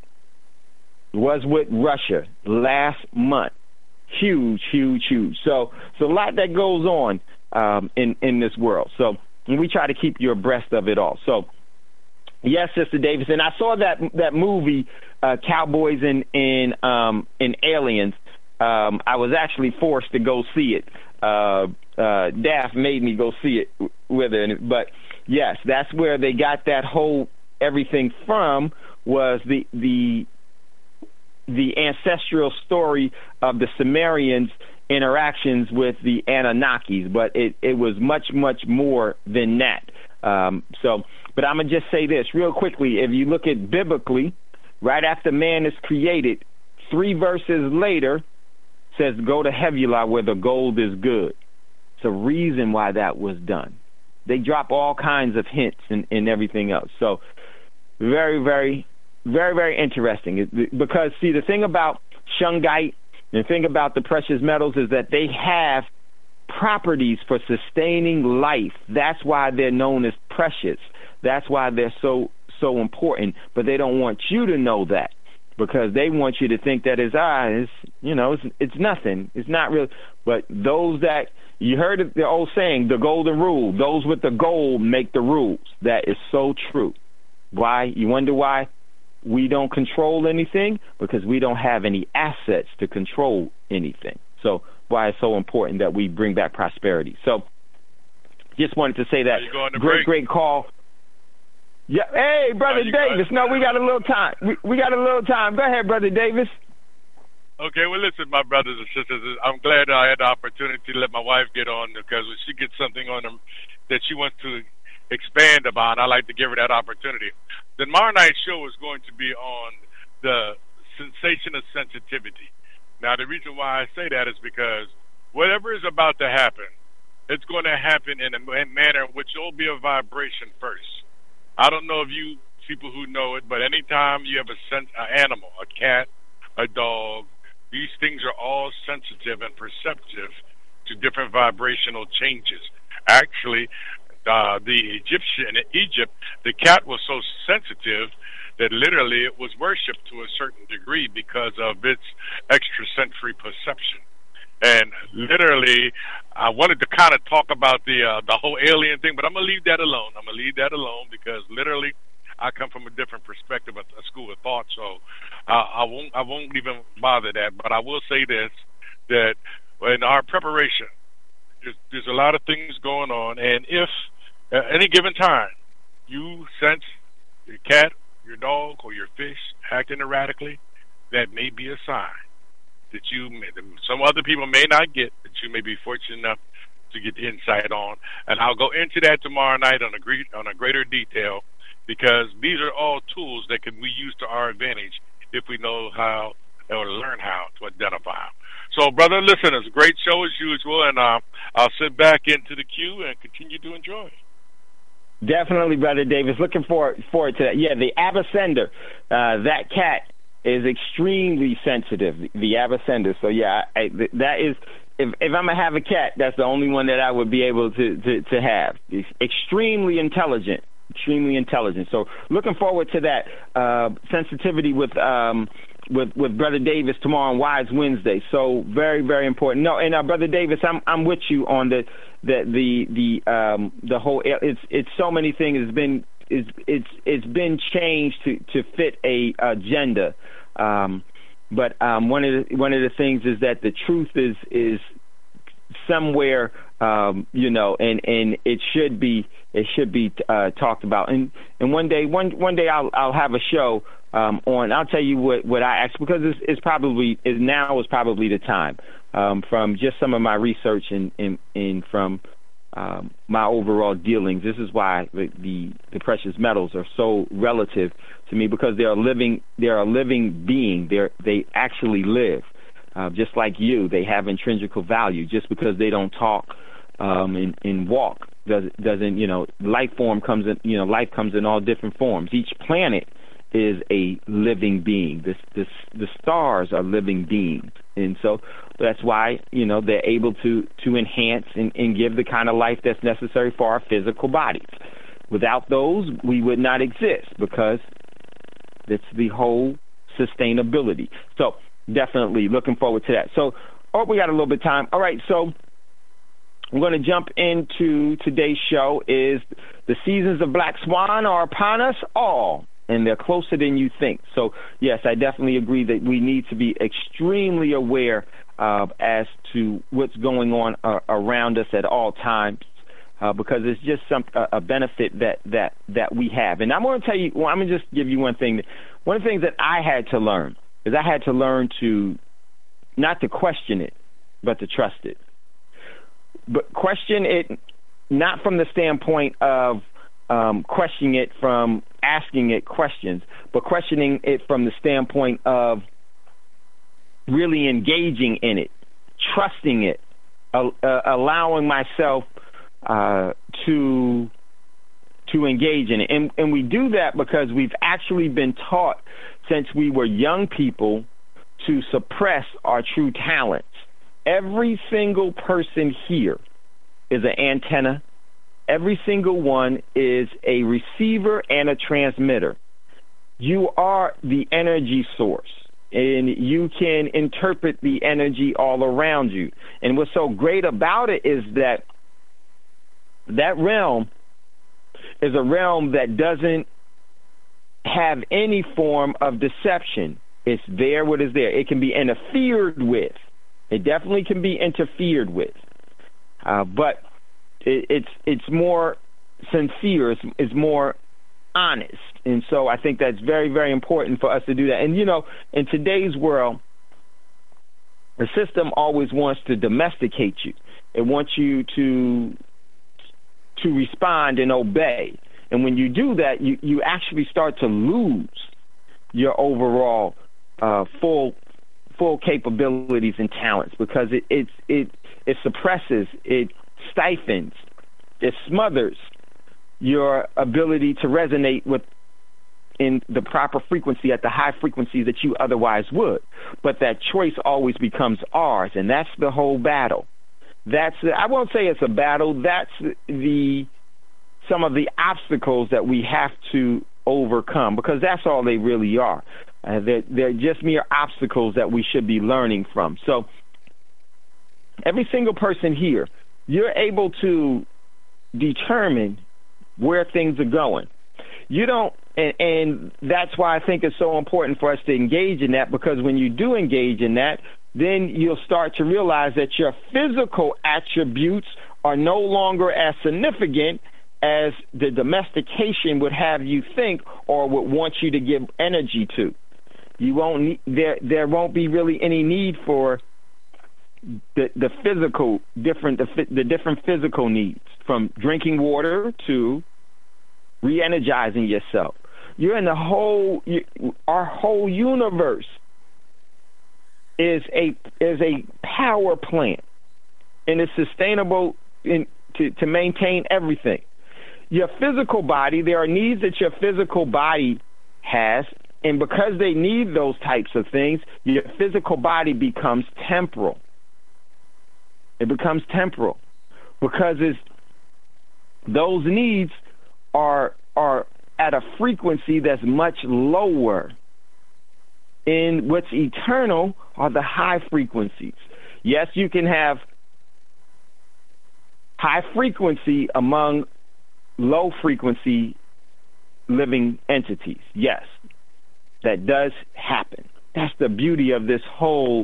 Was with Russia last month. Huge, huge, huge. So, so a lot that goes on um, in in this world. So, and we try to keep you abreast of it all. So. Yes, Sister Davis, and I saw that that movie, uh, Cowboys and and um, and Aliens. Um, I was actually forced to go see it. Uh, uh, Daff made me go see it with her, but yes, that's where they got that whole everything from. Was the the the ancestral story of the Sumerians' interactions with the Anunnakis, but it it was much much more than that. Um, so. But I'm going to just say this real quickly. If you look at biblically, right after man is created, three verses later says, go to Havilah where the gold is good. It's a reason why that was done. They drop all kinds of hints and, and everything else. So very, very, very, very interesting. Because, see, the thing about shungite, the thing about the precious metals is that they have properties for sustaining life. That's why they're known as precious. That's why they're so so important, but they don't want you to know that because they want you to think that it's ah, it's you know, it's it's nothing. It's not real. But those that you heard the old saying, the golden rule: those with the gold make the rules. That is so true. Why? You wonder why we don't control anything? Because we don't have any assets to control anything. So why it's so important that we bring back prosperity. So just wanted to say that. Great, break? great call. Yeah, hey, Brother Davis. No, we got a little time. We, we got a little time. Go ahead, Brother Davis. Okay, well, listen, my brothers and sisters, I'm glad I had the opportunity to let my wife get on because when she gets something on them that she wants to expand about, I like to give her that opportunity. The tomorrow night show is going to be on the sensation of sensitivity. Now, the reason why I say that is because whatever is about to happen, it's going to happen in a manner in which it'll be a vibration first. I don't know if you people who know it, but anytime you have a sen- an animal, a cat, a dog, these things are all sensitive and perceptive to different vibrational changes. Actually, uh, the Egyptian in Egypt, the cat was so sensitive that literally it was worshipped to a certain degree because of its extrasensory perception. And literally, I wanted to kind of talk about the uh, the whole alien thing, but I'm gonna leave that alone. I'm gonna leave that alone because literally, I come from a different perspective, a, a school of thought. So uh, I won't I won't even bother that. But I will say this: that in our preparation, there's, there's a lot of things going on, and if at any given time you sense your cat, your dog, or your fish acting erratically, that may be a sign that you, may, some other people may not get, that you may be fortunate enough to get insight on. And I'll go into that tomorrow night on a great, on a greater detail, because these are all tools that can we use to our advantage if we know how or learn how to identify them. So, brother, listen, it's a great show as usual, and uh, I'll sit back into the queue and continue to enjoy. Definitely, Brother Davis. Looking forward, forward to that. Yeah, the Abyssender, uh, that cat is extremely sensitive, the Abyssender. So, yeah, I, that is, if, if I'm going to have a cat, that's the only one that I would be able to, to, to have. It's extremely intelligent, extremely intelligent. So, looking forward to that uh, sensitivity with um, with with Brother Davis tomorrow on Wise Wednesday. So, very, very important. No, and uh, Brother Davis, I'm I'm with you on the the the the um, the whole. It's it's so many things. It's been it's it's it's been changed to to fit a agenda. Um, but um, one of the, one of the things is that the truth is is somewhere, um, you know, and, and it should be it should be uh, talked about. And and one day one one day I'll I'll have a show um, on. I'll tell you what, what I asked, because it's, it's probably is now is probably the time um, from just some of my research and and, and from um, my overall dealings. This is why the, the the precious metals are so relative to me, because they're a living they're a living being. They they actually live, uh, just like you. They have intrinsic value. Just because they don't talk um, and, and walk does, doesn't you know life form comes in you know life comes in all different forms. Each planet is a living being. This this the stars are living beings, and so that's why you know they're able to to enhance and, and give the kind of life that's necessary for our physical bodies. Without those, we would not exist, because it's the whole sustainability. So definitely looking forward to that. So, oh, we got a little bit of time. All right, so I'm going to jump into today's show. Is the seasons of Black Swan are upon us all, and they're closer than you think. So, yes, I definitely agree that we need to be extremely aware uh, as to what's going on uh, around us at all times. Uh, because it's just some uh, a benefit that, that, that we have. And I'm going to tell you, well, I'm going to just give you one thing. One of the things that I had to learn is I had to learn to not to question it, but to trust it. But question it not from the standpoint of um, questioning it from asking it questions, but questioning it from the standpoint of really engaging in it, trusting it, uh, uh, allowing myself Uh, to to engage in it. And, and we do that because we've actually been taught since we were young people to suppress our true talents. Every single person here is an antenna. Every single one is a receiver and a transmitter. You are the energy source, and you can interpret the energy all around you. And what's so great about it is that that realm is a realm that doesn't have any form of deception. It's there what is there. It can be interfered with. It definitely can be interfered with. Uh, but it, it's it's more sincere. It's, it's more honest. And so I think that's very, very important for us to do that. And, you know, in today's world, the system always wants to domesticate you. It wants you to to respond and obey. And when you do that, you, you actually start to lose your overall uh, full full capabilities and talents, because it it it, it suppresses, it stifles, it smothers your ability to resonate with in the proper frequency at the high frequency that you otherwise would. But that choice always becomes ours, and that's the whole battle. That's I won't say it's a battle. That's the some of the obstacles that we have to overcome, because that's all they really are. Uh, they're, they're just mere obstacles that we should be learning from. So every single person here, you're able to determine where things are going. You don't, and, and that's why I think it's so important for us to engage in that, because when you do engage in that, then you'll start to realize that your physical attributes are no longer as significant as the domestication would have you think or would want you to give energy to. You won't need, there there won't be really any need for the the physical different the, the different physical needs, from drinking water to re-energizing yourself. You're in the whole you, our whole universe is a is a power plant, and it's sustainable in to, to maintain everything. Your physical body, there are needs that your physical body has, and because they need those types of things, your physical body becomes temporal. It becomes temporal because it's, those needs are are at a frequency that's much lower. In what's eternal are the high frequencies. Yes, you can have high frequency among low frequency living entities. Yes, that does happen. That's the beauty of this whole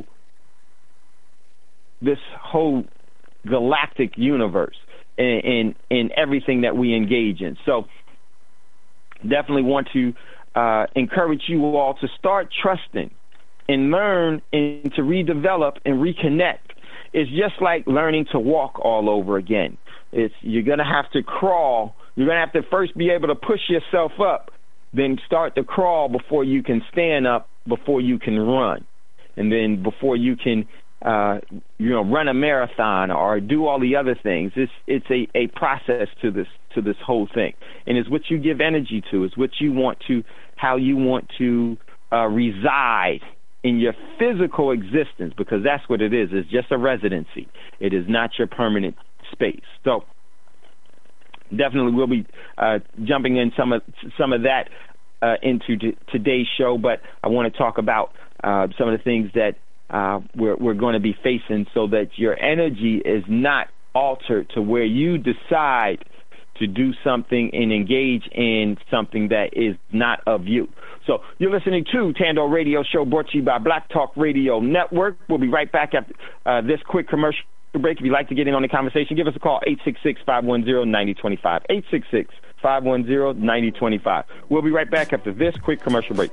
this whole galactic universe and, and, and everything that we engage in. So definitely want to uh, encourage you all to start trusting and learn and to redevelop and reconnect. It's just like learning to walk all over again. It's you're going to have to crawl. You're going to have to first be able to push yourself up, then start to crawl before you can stand up, before you can run, and then before you can, uh, you know, run a marathon or do all the other things. It's it's a, a process to this to this whole thing, and it's what you give energy to. It's what you want to, how you want to uh, reside in your physical existence, because that's what it is. It's just a residency. It is not your permanent space. So definitely we'll be uh, jumping in some of some of that uh, into t- today's show, but I want to talk about uh, some of the things that uh, we're, we're going to be facing, so that your energy is not altered to where you decide to do something and engage in something that is not of you. So you're listening to Tando Radio Show, brought to you by Black Talk Radio Network. We'll be right back after uh, this quick commercial break. If you'd like to get in on the conversation, give us a call, eight six six, five one zero, nine zero two five, eight six six, five one zero, nine zero two five. We'll be right back after this quick commercial break.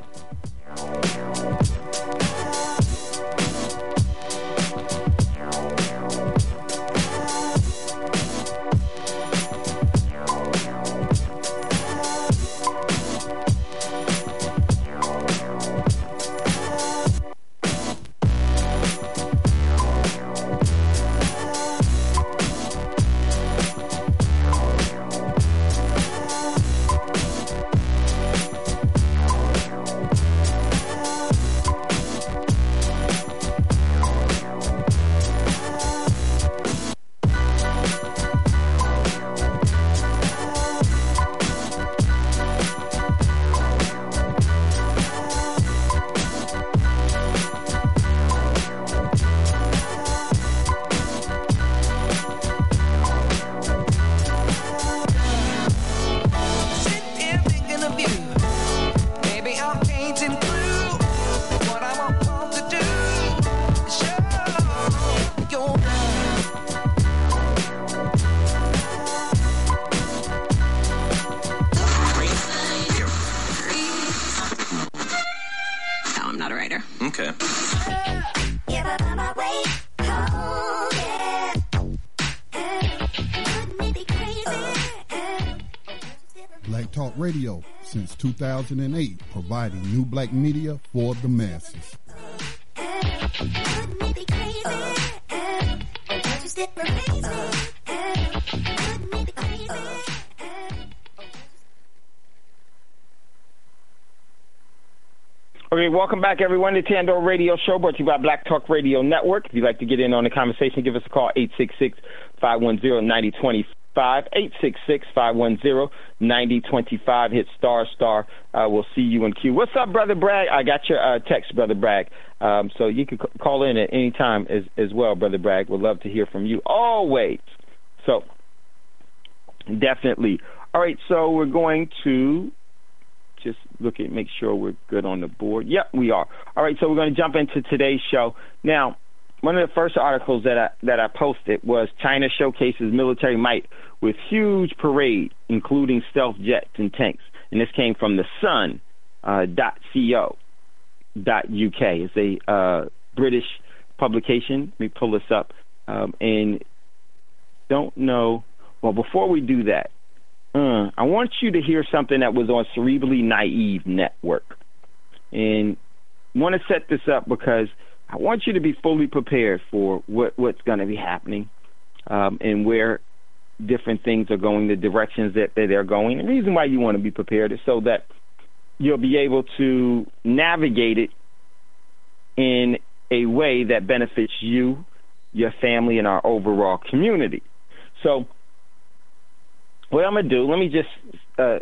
Radio since two thousand eight, providing new black media for the masses. Okay, welcome back, everyone, to Tandor Radio Show, brought to you by Black Talk Radio Network. If you'd like to get in on the conversation, give us a call, eight six six, five one zero, nine zero two five, eight six six, five one zero, nine zero two five. Hit star, star. Uh, we'll see you in queue. What's up, Brother Bragg? I got your uh, text, Brother Bragg. Um, so you can c- call in at any time as, as well, Brother Bragg. We'd love to hear from you always. So, definitely. All right, so we're going to just look at, make sure we're good on the board. Yep, we are. All right, so we're going to jump into today's show. Now, one of the first articles that I that I posted was China showcases military might with huge parade, including stealth jets and tanks. And this came from the sun uh, dot co dot uk. It's a uh, British publication. Let me pull this up. Um, and don't know. Well, before we do that, Uh, I want you to hear something that was on Cerebrally Naive Network. And I want to set this up because I want you to be fully prepared for what, what's going to be happening um, and where different things are going, the directions that, that they're going. The reason why you want to be prepared is so that you'll be able to navigate it in a way that benefits you, your family, and our overall community. So, what I'm going to do, let me just uh,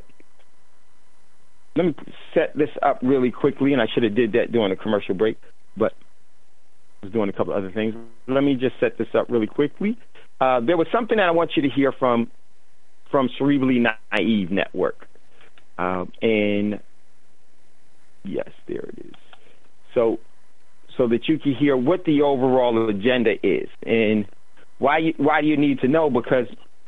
let me set this up really quickly, and I should have did that during the commercial break, but I was doing a couple other things. Let me just set this up really quickly. Uh, there was something that I want you to hear from from Cerebrally Naive Network, um, and yes, there it is. So, so that you can hear what the overall agenda is, and why you, why do you need to know? Because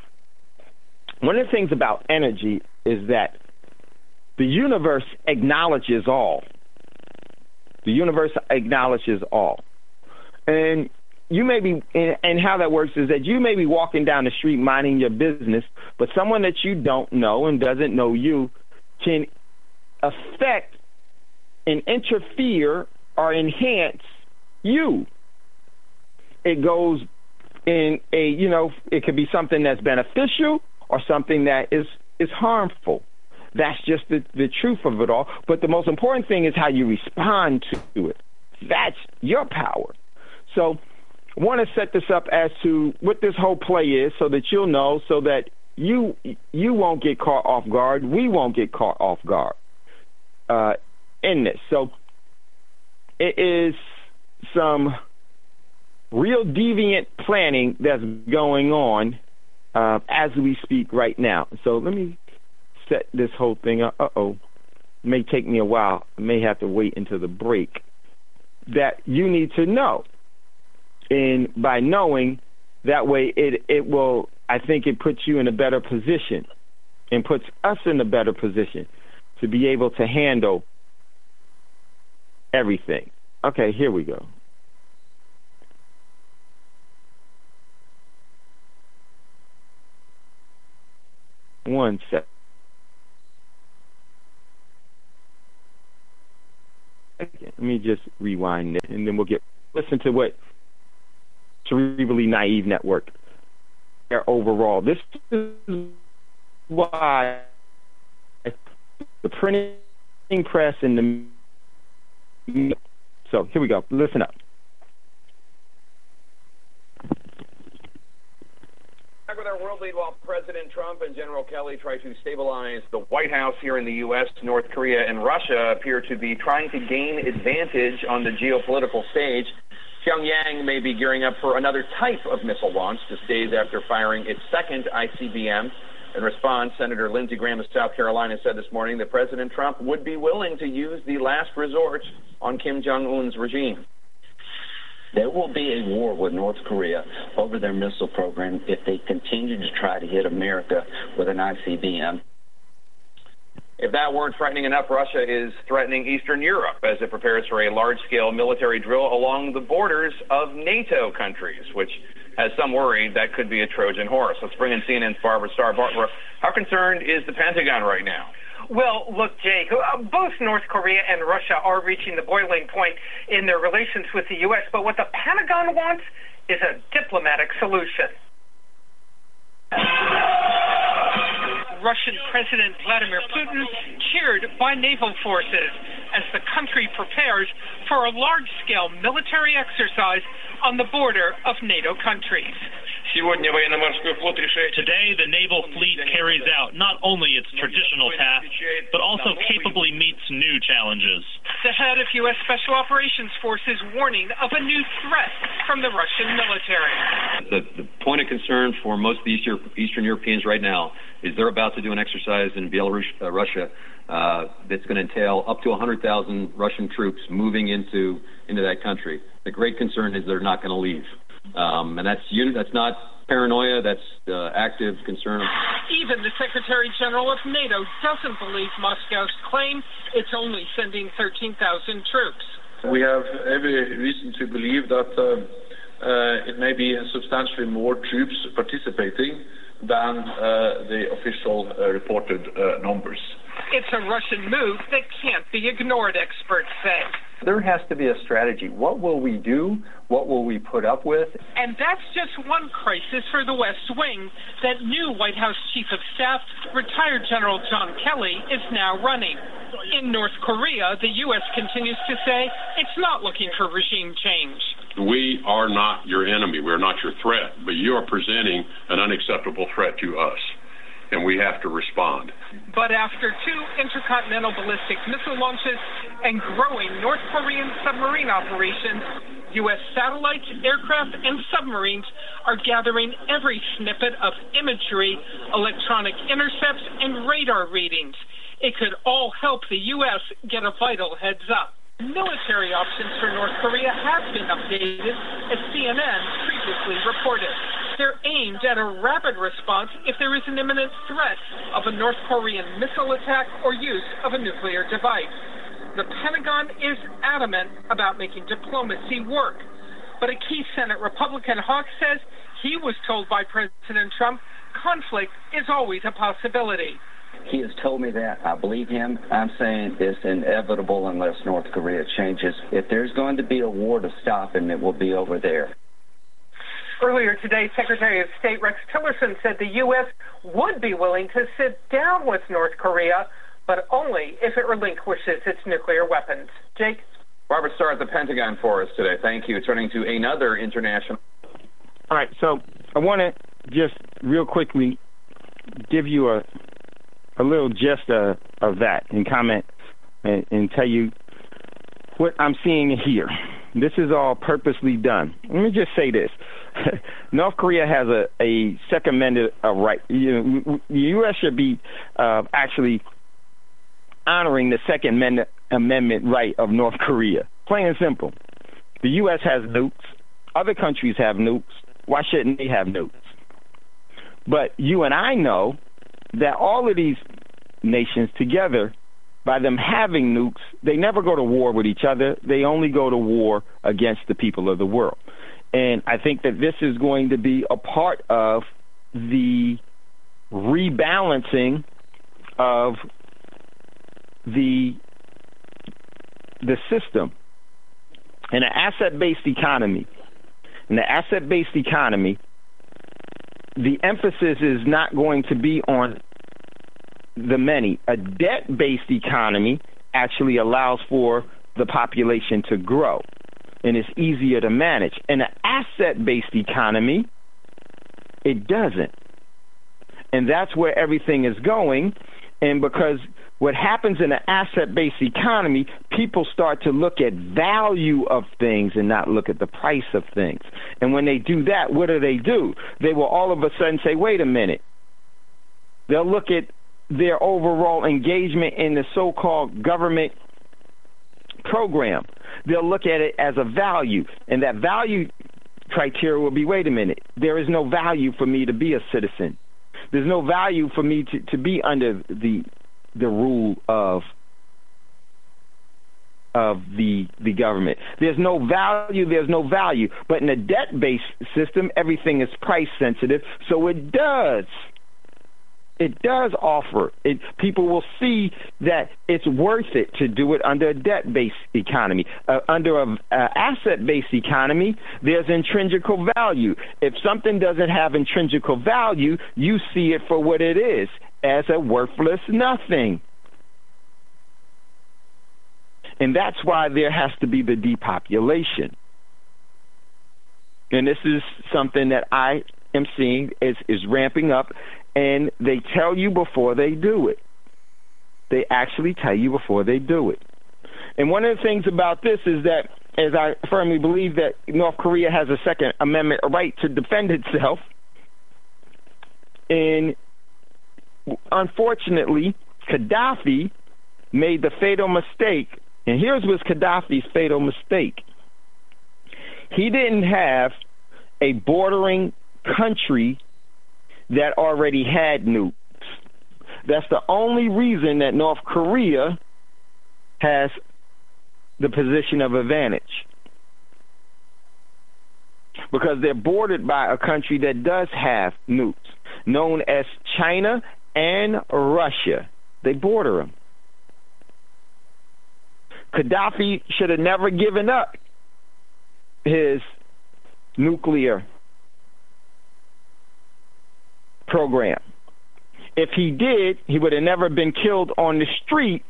one of the things about energy is that the universe acknowledges all. The universe acknowledges all. And you may be, and how that works is that you may be walking down the street minding your business, but someone that you don't know and doesn't know you can affect and interfere or enhance you. It goes in a, you know, it could be something that's beneficial or something that is, is harmful. That's just the, the truth of it all. But the most important thing is how you respond to it. That's your power. So I want to set this up as to what this whole play is so that you'll know, so that you you won't get caught off guard. We won't get caught off guard uh, in this. So it is some real deviant planning that's going on uh, as we speak right now. So let me set this whole thing up. Uh-oh. It may take me a while. I may have to wait until the break. That you need to know. And by knowing, that way it, it will, I think it puts you in a better position and puts us in a better position to be able to handle everything. Okay, here we go. One sec. Let me just rewind it, and then we'll get listen to what Cerebrally Naive Network their overall. This is why the printing press and the so here we go. Listen up. Back with our world lead, while President Trump and General Kelly try to stabilize the White House here in the U S, North Korea and Russia appear to be trying to gain advantage on the geopolitical stage. Pyongyang may be gearing up for another type of missile launch just days after firing its second I C B M. In response, Senator Lindsey Graham of South Carolina said this morning that President Trump would be willing to use the last resort on Kim Jong-un's regime. There will be a war with North Korea over their missile program if they continue to try to hit America with an I C B M. If that weren't frightening enough, Russia is threatening Eastern Europe as it prepares for a large-scale military drill along the borders of NATO countries, which has some worried that could be a Trojan horse. Let's bring in C N N's Barbara Starr. Barbara, how concerned is the Pentagon right now? Well, look, Jake, uh, both North Korea and Russia are reaching the boiling point in their relations with the U S, but what the Pentagon wants is a diplomatic solution. Russian President Vladimir Putin cheered by naval forces as the country prepares for a large-scale military exercise on the border of NATO countries. Today, the naval fleet carries out not only its traditional tasks, but also capably meets new challenges. The head of U S Special Operations Forces warning of a new threat from the Russian military. The, the point of concern for most of the Eastern, Eastern Europeans right now is they're about to do an exercise in Belarus, uh, Russia, uh, that's going to entail up to one hundred thousand Russian troops moving into into that country. The great concern is they're not going to leave. Um, and that's that's not paranoia, that's uh, active concern. Even the Secretary General of NATO doesn't believe Moscow's claim it's only sending thirteen thousand troops. We have every reason to believe that uh, uh, it may be substantially more troops participating than uh, the official uh, reported uh, numbers. It's a Russian move that can't be ignored, experts say. There has to be a strategy. What will we do? What will we put up with? And that's just one crisis for the West Wing that new White House Chief of Staff, retired General John Kelly, is now running. In North Korea, the U S continues to say it's not looking for regime change. We are not your enemy. We're not your threat. But you are presenting an unacceptable threat to us, and we have to respond. But after two intercontinental ballistic missile launches and growing North Korean submarine operations, U S satellites, aircraft, and submarines are gathering every snippet of imagery, electronic intercepts, and radar readings. It could all help the U S get a vital heads up. Military options for North Korea have been updated, as C N N previously reported. They're aimed at a rapid response if there is an imminent threat of a North Korean missile attack or use of a nuclear device. The Pentagon is adamant about making diplomacy work. But a key Senate Republican hawk says he was told by President Trump conflict is always a possibility. He has told me that. I believe him. I'm saying it's inevitable unless North Korea changes. If there's going to be a war to stop him, it will be over there. Earlier today, Secretary of State Rex Tillerson said the U S would be willing to sit down with North Korea, but only if it relinquishes its nuclear weapons. Jake? Robert Starr at the Pentagon for us today. Thank you. Turning to another international. All right, so I want to just real quickly give you a a little gist of, of that and comment and, and tell you what I'm seeing here. This is all purposely done. Let me just say this. North Korea has a, a second amendment uh, right. You know, the U S should be uh, actually honoring the second amendment, amendment right of North Korea. Plain and simple. The U S has nukes. Other countries have nukes. Why shouldn't they have nukes? But you and I know that all of these nations together, by them having nukes, they never go to war with each other. They only go to war against the people of the world. And I think that this is going to be a part of the rebalancing of the the system. In an asset-based economy, in the asset-based economy, the emphasis is not going to be on the many. A debt-based economy actually allows for the population to grow, and it's easier to manage. In an asset-based economy, it doesn't. And that's where everything is going. And because what happens in an asset-based economy, people start to look at value of things and not look at the price of things. And when they do that, what do they do? They will all of a sudden say, wait a minute. They'll look at their overall engagement in the so-called government program. They'll look at it as a value. And that value criteria will be, wait a minute, there is no value for me to be a citizen. There's no value for me to, to be under the the rule of of the the government. There's no value, there's no value. But in a debt-based system, everything is price sensitive, so it does it does offer it. People will see that it's worth it to do it under a debt-based economy. Uh, under a uh, asset-based economy, there's intrinsical value. If something doesn't have intrinsical value, you see it for what it is, as a worthless nothing. And that's why there has to be the depopulation. And this is something that I am seeing is, is ramping up, and they tell you before they do it. They actually tell you before they do it. And one of the things about this is that, as I firmly believe that North Korea has a Second Amendment right to defend itself, and unfortunately, Gaddafi made the fatal mistake, and here's was Gaddafi's fatal mistake. He didn't have a bordering country that already had nukes. That's the only reason that North Korea has the position of advantage, because they're bordered by a country that does have nukes, known as China and Russia. They border them. Gaddafi should have never given up his nuclear program. If he did, he would have never been killed on the streets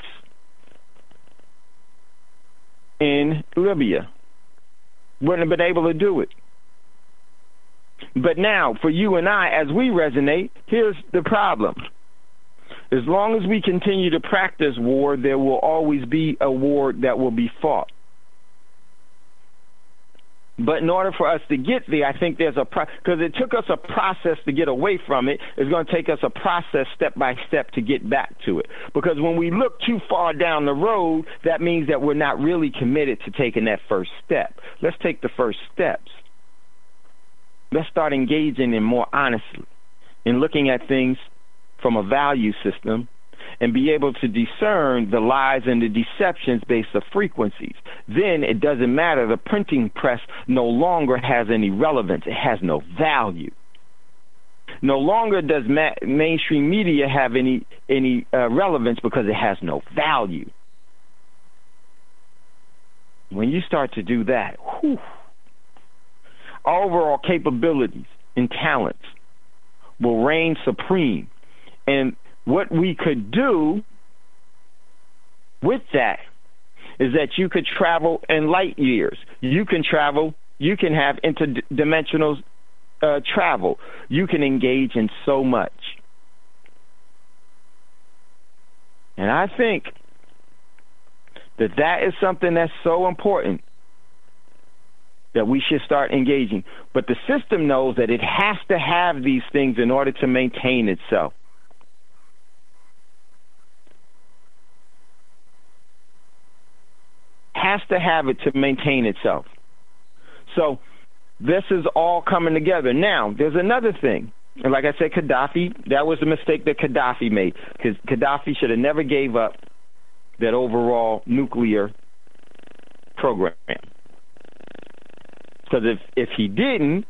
in Libya. Wouldn't have been able to do it. But now, for you and I, as we resonate, here's the problem. As long as we continue to practice war, there will always be a war that will be fought. But in order for us to get there, I think there's a pro- because it took us a process to get away from it. It's going to take us a process step by step to get back to it. Because when we look too far down the road, that means that we're not really committed to taking that first step. Let's take the first steps. Let's start engaging in more honestly, in looking at things from a value system, and be able to discern the lies and the deceptions based on frequencies. Then it doesn't matter. The printing press no longer has any relevance. It has no value. No longer does ma- mainstream media have any any uh, relevance, because it has no value. When you start to do that, whew, overall capabilities and talents will reign supreme. And what we could do with that is that you could travel in light years. You can travel, you can have interdimensional uh, travel. You can engage in so much. And I think that that is something that's so important that we should start engaging. But the system knows that it has to have these things in order to maintain itself. Has to have it to maintain itself. So this is all coming together. Now, there's another thing. And like I said, Gaddafi, that was the mistake that Gaddafi made. Because Gaddafi should have never gave up that overall nuclear program. Because if, if he didn't,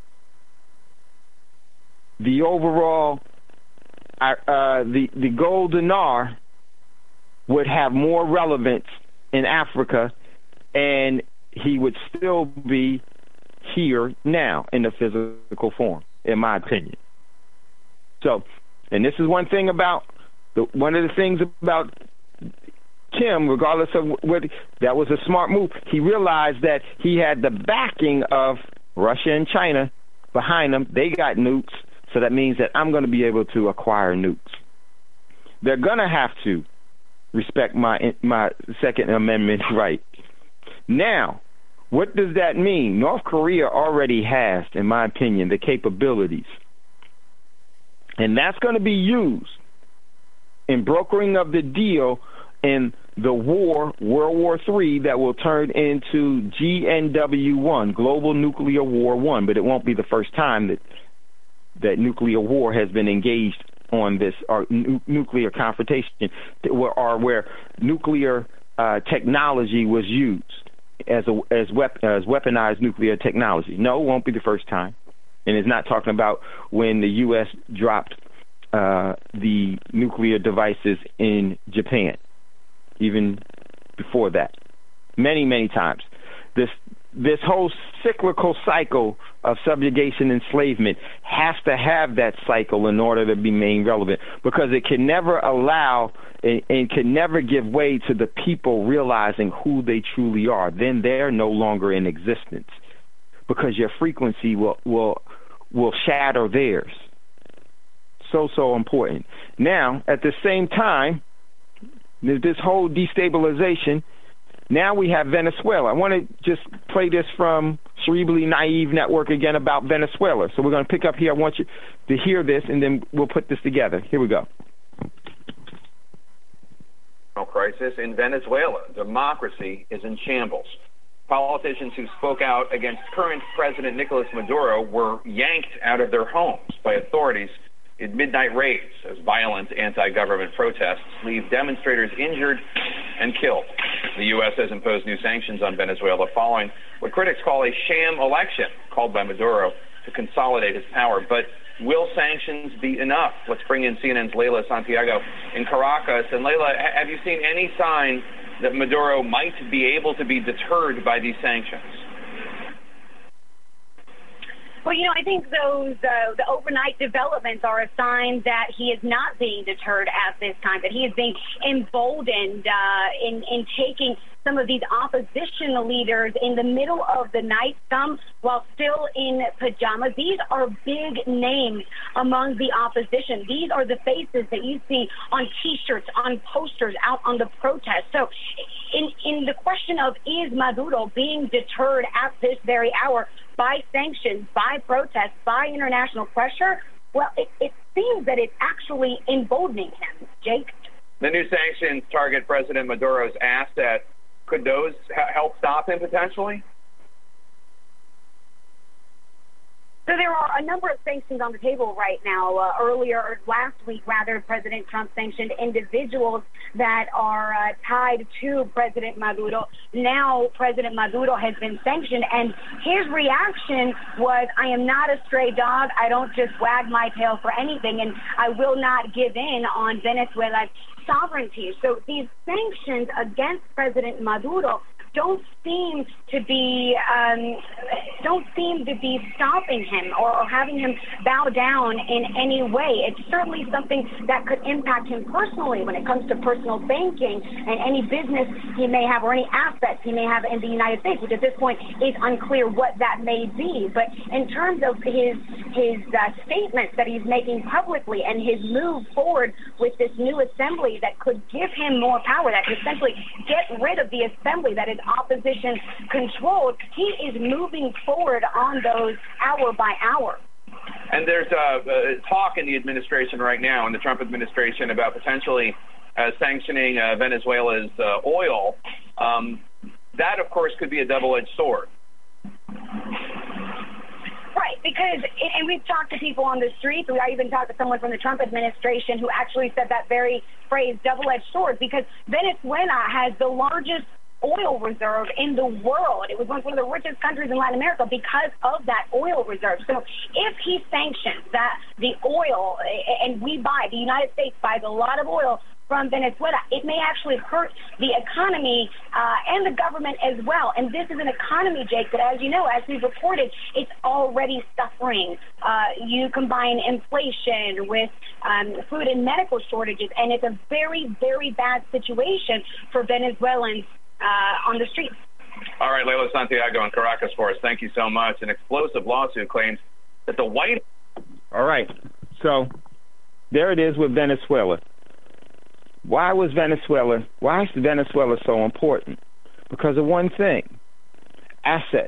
the overall, uh, the, the gold dinar would have more relevance in Africa, and he would still be here now in the physical form, in my opinion. So, and this is one thing about, the, one of the things about Kim, regardless of what, that was a smart move. He realized that he had the backing of Russia and China behind him. They got nukes, so that means that I'm going to be able to acquire nukes. They're going to have to respect my my Second Amendment right. Now, what does that mean? North Korea already has, in my opinion, the capabilities. And that's going to be used in brokering of the deal in the war, World War Three, that will turn into G N W one, Global Nuclear War One. But it won't be the first time that that nuclear war has been engaged on this, or nu- nuclear confrontation, or, or where nuclear uh, technology was used as a as, wep- as weaponized nuclear technology. No, it won't be the first time. And it's not talking about when the U S dropped uh, the nuclear devices in Japan, even before that, many, many times. This this whole cyclical cycle of subjugation and enslavement has to have that cycle in order to remain relevant, because it can never allow and, and can never give way to the people realizing who they truly are. Then they're no longer in existence, because your frequency will will will shatter theirs. So, so important. Now, at the same time, there's this whole destabilization. Now we have Venezuela. I want to just play this from Cerebrally Naive Network again about Venezuela. So we're going to pick up here. I want you to hear this, and then we'll put this together. Here we go. Crisis in Venezuela. Democracy is in shambles. Politicians who spoke out against current President Nicolas Maduro were yanked out of their homes by authorities in midnight raids as violent anti-government protests leave demonstrators injured and killed. The U S has imposed new sanctions on Venezuela following what critics call a sham election called by Maduro to consolidate his power. But will sanctions be enough? Let's bring in C N N's Leila Santiago in Caracas. And Leila, have you seen any sign that Maduro might be able to be deterred by these sanctions? Well, you know, I think those uh, the overnight developments are a sign that he is not being deterred at this time, that he is being emboldened uh, in, in taking some of these opposition leaders in the middle of the night, some while still in pajamas. These are big names among the opposition. These are the faces that you see on T-shirts, on posters, out on the protest. So in, in the question of, is Maduro being deterred at this very hour by sanctions, by protests, by international pressure? Well, it, it seems that it's actually emboldening him. Jake? The new sanctions target President Maduro's assets. Could those ha- help stop him potentially? So there are a number of sanctions on the table right now. Uh, earlier, or last week, rather, President Trump sanctioned individuals that are uh, tied to President Maduro. Now, President Maduro has been sanctioned, and his reaction was, I am not a stray dog. I don't just wag my tail for anything, and I will not give in on Venezuela's sovereignty. So these sanctions against President Maduro don't seem to be um, don't seem to be stopping him or, or having him bow down in any way. It's certainly something that could impact him personally when it comes to personal banking and any business he may have or any assets he may have in the United States, which at this point is unclear what that may be. But in terms of his his uh, statements that he's making publicly and his move forward with this new assembly that could give him more power, that could essentially get rid of the assembly that is opposition controlled, he is moving forward on those hour by hour. And there's uh, uh, talk in the administration right now, in the Trump administration, about potentially uh, sanctioning uh, Venezuela's uh, oil. Um, that, of course, could be a double-edged sword. Right, because, and we've talked to people on the streets, I even talked to someone from the Trump administration who actually said that very phrase, double-edged sword, because Venezuela has the largest oil reserve in the world. It was one of the richest countries in Latin America because of that oil reserve. So if he sanctions that the oil, and we buy, the United States buys a lot of oil from Venezuela, it may actually hurt the economy uh, and the government as well. And this is an economy, Jake, that, as you know, as we've reported, it's already suffering. Uh, you combine inflation with um, food and medical shortages, and it's a very, very bad situation for Venezuelans uh, on the streets. All right, Leila Santiago in Caracas for us. Thank you so much. An explosive lawsuit claims that the White... All right. So there it is with Venezuela. Why was Venezuela, why is Venezuela so important? Because of one thing, assets.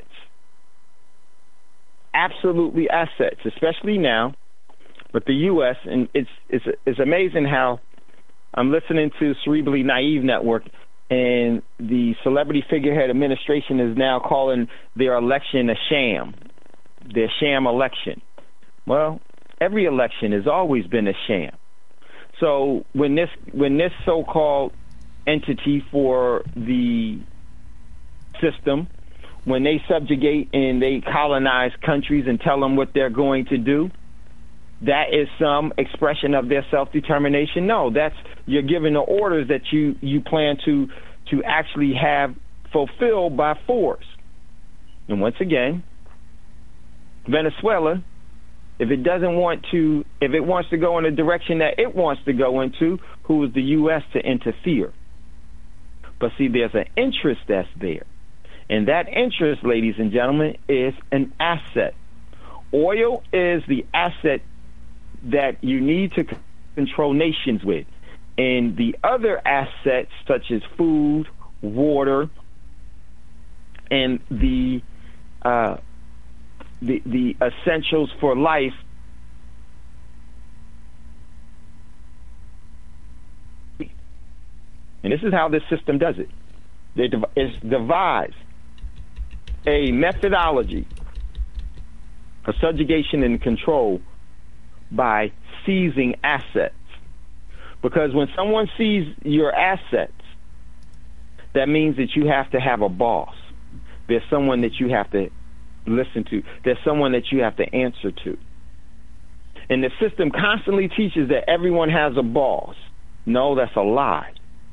Absolutely assets, especially now. But the U S, and it's, it's, it's amazing how I'm listening to Cerebrally Naive Network, and the celebrity figurehead administration is now calling their election a sham, their sham election. Well, every election has always been a sham. So when this when this so-called entity for the system, when they subjugate and they colonize countries and tell them what they're going to do, that is some expression of their self-determination? No, that's you're giving the orders that you, you plan to to actually have fulfilled by force. And once again, Venezuela, if it doesn't want to, if it wants to go in the direction that it wants to go into, who is the U S to interfere? But see, there's an interest that's there. And that interest, ladies and gentlemen, is an asset. Oil is the asset that you need to c- control nations with. And the other assets, such as food, water, and the uh, the the essentials for life, and this is how this system does it. They dev- it's devised a methodology of subjugation and control by seizing assets. Because when someone sees your assets, that means that you have to have a boss. There's someone that you have to listen to. There's someone that you have to answer to. And the system constantly teaches that everyone has a boss. No, that's a lie.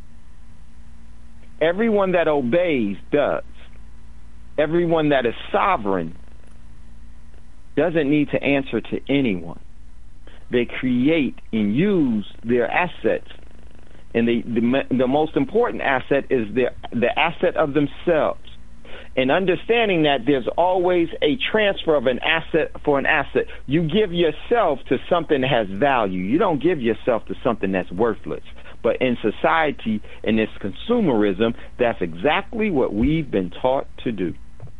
Everyone that obeys does. Everyone that is sovereign doesn't need to answer to anyone. They create and use their assets. And the, the, the most important asset is the, the asset of themselves. And understanding that there's always a transfer of an asset for an asset. You give yourself to something that has value. You don't give yourself to something that's worthless. But in society, in this consumerism, that's exactly what we've been taught to do.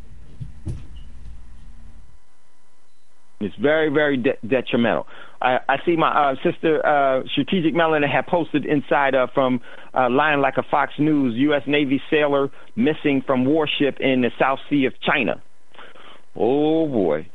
It's very, very de- detrimental. I, I see my uh, sister, uh, Strategic Melanin, had posted inside uh, from uh, Lying Like a Fox News, U S Navy sailor missing from warship in the South Sea of China. Oh, boy.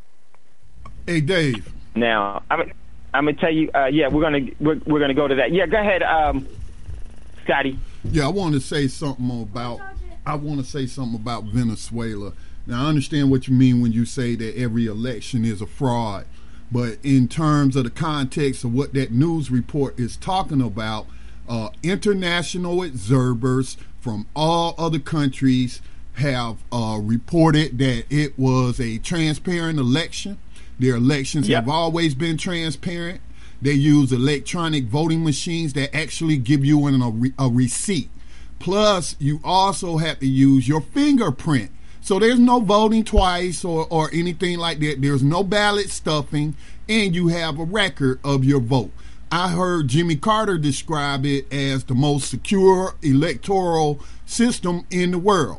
Hey, Dave. Now, I'm, I'm going to tell you, uh, yeah, we're going to we're, we're gonna go to that. Yeah, go ahead, um, Scotty. Yeah, I want to say something about, I want to say something about Venezuela. Now, I understand what you mean when you say that every election is a fraud. But in terms of the context of what that news report is talking about, uh, international observers from all other countries have uh, reported that it was a transparent election. Their elections yep. have always been transparent. They use electronic voting machines that actually give you an, a, re- a receipt. Plus, you also have to use your fingerprint. So there's no voting twice or, or anything like that. There's no ballot stuffing, and you have a record of your vote. I heard Jimmy Carter describe it as the most secure electoral system in the world.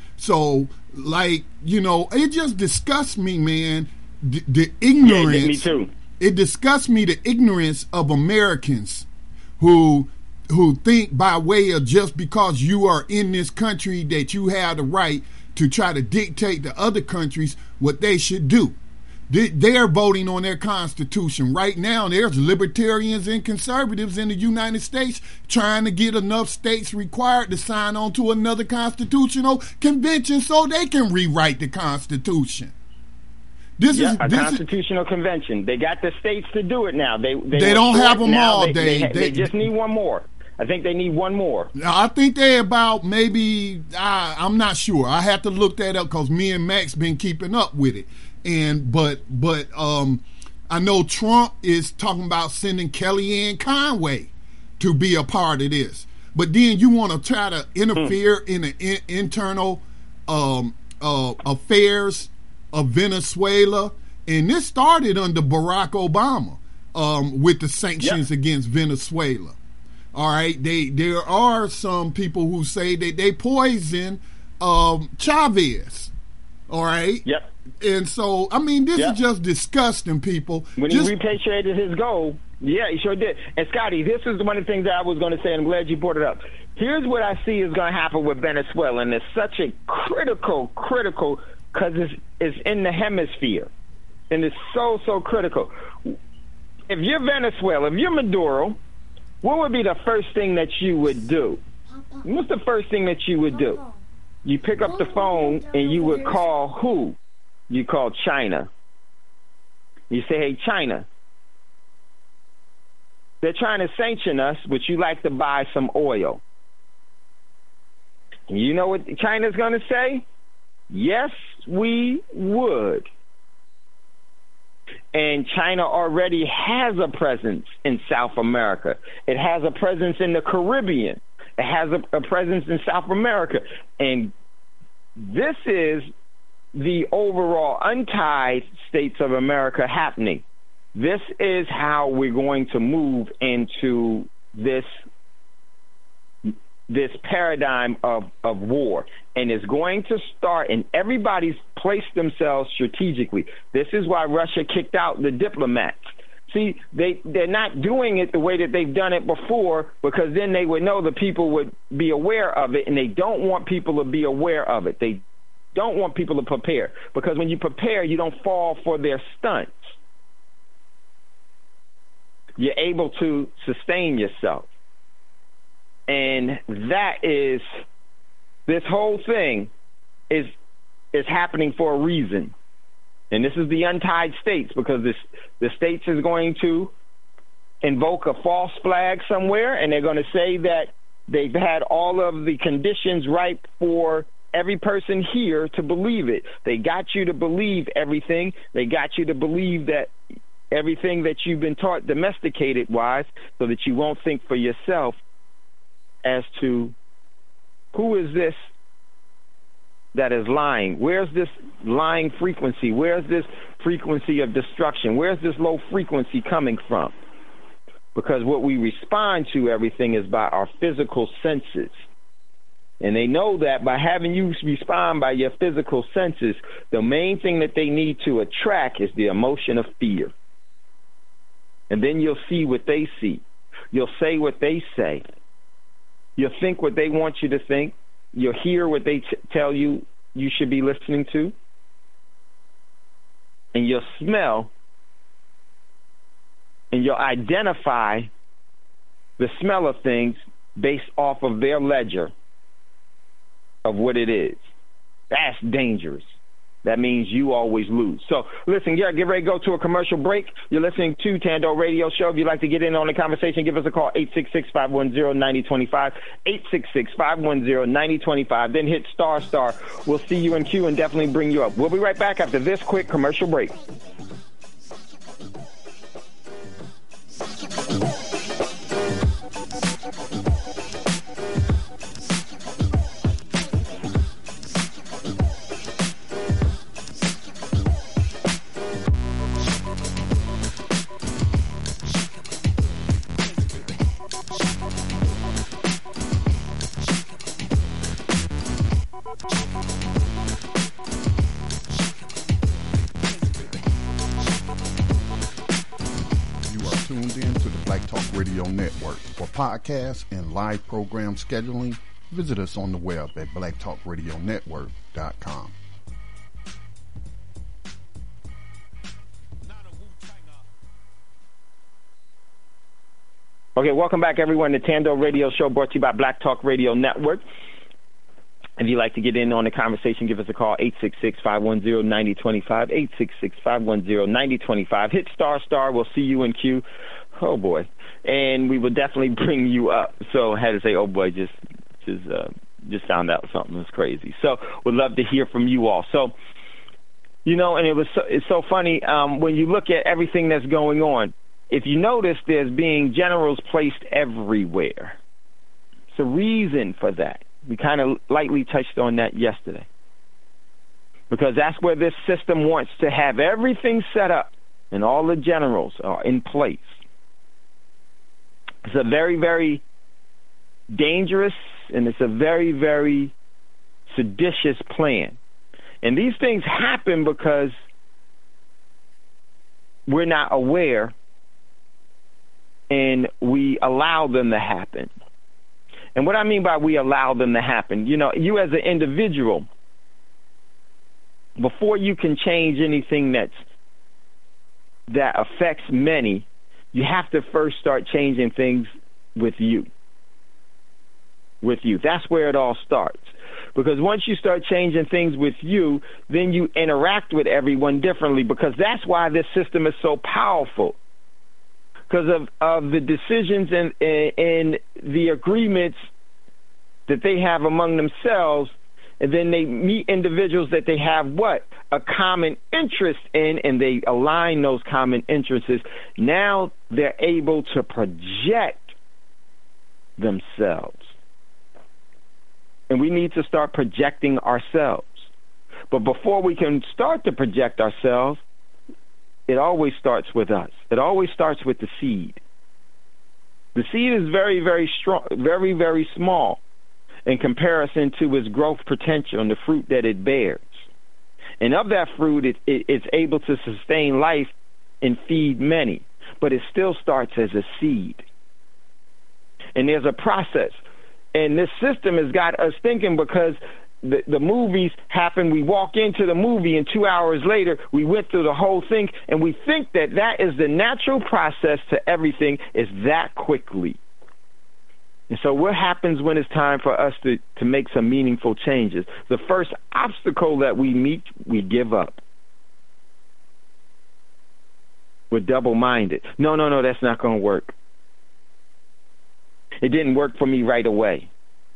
So, like, you know, it just disgusts me, man, the, the ignorance. Yeah, me too. It disgusts me, the ignorance of Americans who who think by way of just because you are in this country that you have the right to try to dictate to other countries what they should do. They're voting on their constitution. Right now, there's libertarians and conservatives in the United States trying to get enough states required to sign on to another constitutional convention so they can rewrite the Constitution. This yeah, is a this constitutional is, convention. They got the states to do it now. They they, they don't have them now. all, they, Dave. They, They, they just need one more. I think they need one more. I think they about maybe, I, I'm not sure. I have to look that up because me and Max been keeping up with it. And but but um, I know Trump is talking about sending Kellyanne Conway to be a part of this. But then you want to try to interfere mm. in the in, internal um, uh, affairs of Venezuela. And this started under Barack Obama um, with the sanctions yep. against Venezuela. All right, they there are some people who say that they poisoned um, Chavez. All right. Yep. And so, I mean, this yep. is just disgusting, people. When just, he repatriated his gold, yeah, he sure did. And Scotty, this is one of the things that I was going to say, and I'm glad you brought it up. Here's what I see is going to happen with Venezuela, and it's such a critical, critical, because it's, it's in the hemisphere, and it's so, so critical. If you're Venezuela, if you're Maduro, what would be the first thing that you would do? What's the first thing that you would do? You pick up the phone and you would call who? You call China. You say, hey, China, they're trying to sanction us, but you like to buy some oil. You know what China's going to say? Yes, we would. And China already has a presence in South America. It has a presence in the Caribbean. It has a, a presence in South America. And this is the overall untied states of America happening. This is how we're going to move into this this paradigm of, of war. And it's going to start, and everybody's placed themselves strategically. This is why Russia kicked out the diplomats. See, they, they're not doing it the way that they've done it before, because then they would know the people would be aware of it, and they don't want people to be aware of it. They don't want people to prepare, because when you prepare, you don't fall for their stunts. You're able to sustain yourself. And that is, this whole thing is is happening for a reason. And this is the untied states, because this the states is going to invoke a false flag somewhere, and they're going to say that they've had all of the conditions ripe for every person here to believe it. They got you to believe everything. They got you to believe that everything that you've been taught domesticated-wise, so that you won't think for yourself as to who is this that is lying? Where's this lying frequency? Where's this frequency of destruction? Where's this low frequency coming from? Because what we respond to everything is by our physical senses. And they know that by having you respond by your physical senses, the main thing that they need to attract is the emotion of fear. And then you'll see what they see. You'll say what they say. You'll think what they want you to think. You'll hear what they t- tell you you should be listening to. And you'll smell and you'll identify the smell of things based off of their ledger of what it is. That's dangerous. That means you always lose. So, listen, yeah, get ready to go to a commercial break. You're listening to Tando Radio Show. If you'd like to get in on the conversation, give us a call, eight six six, five one zero, nine zero two five, eight six six, five one zero, nine zero two five. Then hit star star. We'll see you in queue and definitely bring you up. We'll be right back after this quick commercial break. Network. For podcasts and live program scheduling, visit us on the web at black talk radio network dot com. Okay, welcome back, everyone, to Tando Radio Show, brought to you by Black Talk Radio Network. If you'd like to get in on the conversation, give us a call, eight six six, five one zero, nine zero two five, eight six six, five one zero, nine zero two five. Hit star star. We'll see you in queue. Oh, boy. And we will definitely bring you up. So I had to say, oh, boy, just just uh, just found out something that's crazy. So we'd love to hear from you all. So, you know, and it was so, it's so funny um, when you look at everything that's going on. If you notice, there's being generals placed everywhere. It's a reason for that. We kind of lightly touched on that yesterday. Because that's where this system wants to have everything set up, and all the generals are in place. It's a very, very dangerous, and it's a very, very seditious plan. And these things happen because we're not aware, and we allow them to happen. And what I mean by we allow them to happen, you know, you as an individual, before you can change anything that's that affects many, you have to first start changing things with you. With you. That's where it all starts. Because once you start changing things with you, then you interact with everyone differently, because that's why this system is so powerful. because of, of the decisions and, and the agreements that they have among themselves, and then they meet individuals that they have what? A common interest in, and they align those common interests. Now they're able to project themselves. And we need to start projecting ourselves. But before we can start to project ourselves, it always starts with us. It always starts with the seed. The seed is very, very strong, very, very small in comparison to its growth potential and the fruit that it bears. And of that fruit, it, it, it's able to sustain life and feed many. But it still starts as a seed. And there's a process. And this system has got us thinking because the, the movies happen, we walk into the movie, and two hours later, we went through the whole thing, and we think that that is the natural process to everything is that quickly. And so what happens when it's time for us to, to make some meaningful changes? The first obstacle that we meet, we give up. We're double-minded. No, no, no, that's not going to work. It didn't work for me right away.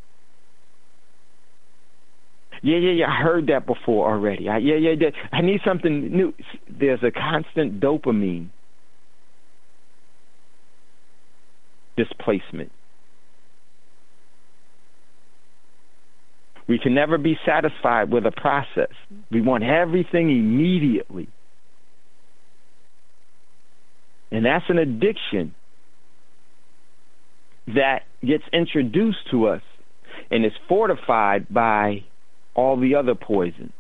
Yeah, yeah, yeah, I heard that before already. I, yeah, yeah, yeah, I need something new. There's a constant dopamine displacement. We can never be satisfied with a process. We want everything immediately. And that's an addiction that gets introduced to us and is fortified by all the other poisons.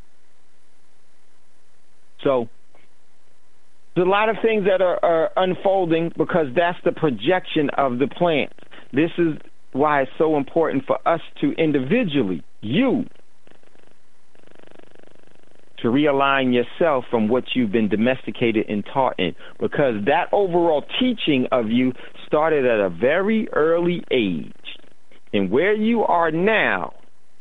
So there's a lot of things that are, are unfolding because that's the projection of the plant. This is why it's so important for us to individually, you, to realign yourself from what you've been domesticated and taught in, because that overall teaching of you started at a very early age. And where you are now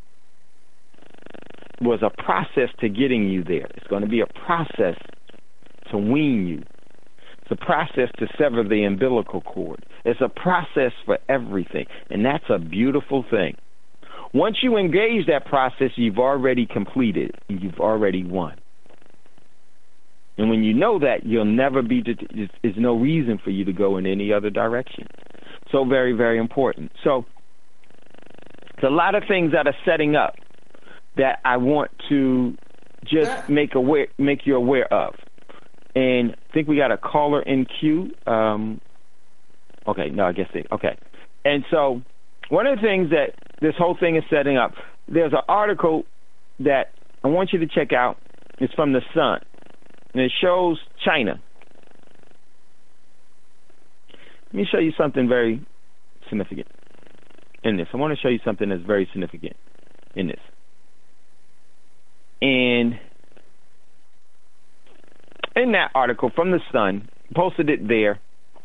was a process to getting you there. It's going to be a process to wean you. It's a process to sever the umbilical cord. It's a process for everything, and that's a beautiful thing. Once you engage that process, you've already completed. You've already won. And when you know that, you'll never be, there's no reason for you to go in any other direction. So very, very important. So there's a lot of things that are setting up that I want to just make aware, make you aware of. And I think we got a caller in queue. Um, okay, no, I guess they, okay. And so one of the things that this whole thing is setting up, there's an article that I want you to check out. It's from The Sun, and it shows China. Let me show you something very significant in this. I want to show you something that's very significant in this. And in that article from The Sun, posted it there,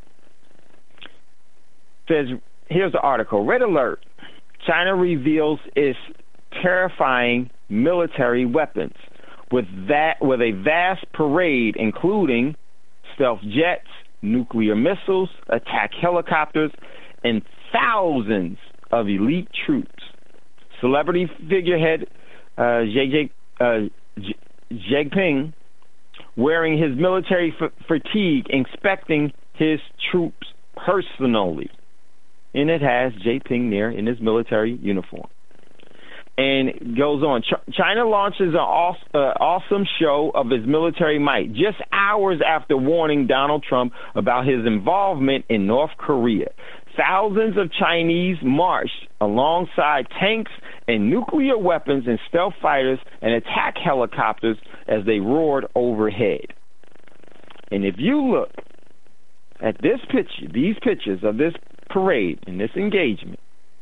says, here's the article, Red Alert, China reveals its terrifying military weapons with that with a vast parade including stealth jets, nuclear missiles, attack helicopters, and thousands of elite troops. Celebrity figurehead uh, Xi uh, Jinping wearing his military f- fatigue, inspecting his troops personally. And it has Jinping there in his military uniform. And it goes on. Ch- China launches an aw- uh, awesome show of its military might just hours after warning Donald Trump about his involvement in North Korea. Thousands of Chinese marched alongside tanks and nuclear weapons and stealth fighters and attack helicopters as they roared overhead. And if you look at this picture, these pictures of this parade and this engagement,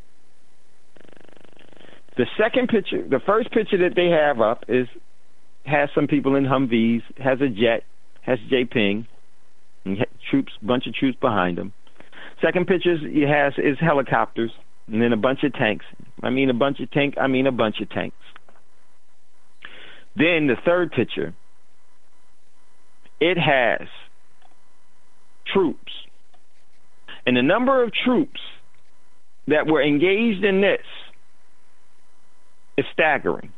the second picture, the first picture that they have up is has some people in Humvees, has a jet, has Jinping, and troops, bunch of troops behind him. Second picture it has is helicopters, and then a bunch of tanks. I mean a bunch of tank. I mean a bunch of tanks. Then the third picture, it has troops And the number of troops that were engaged in this is staggering.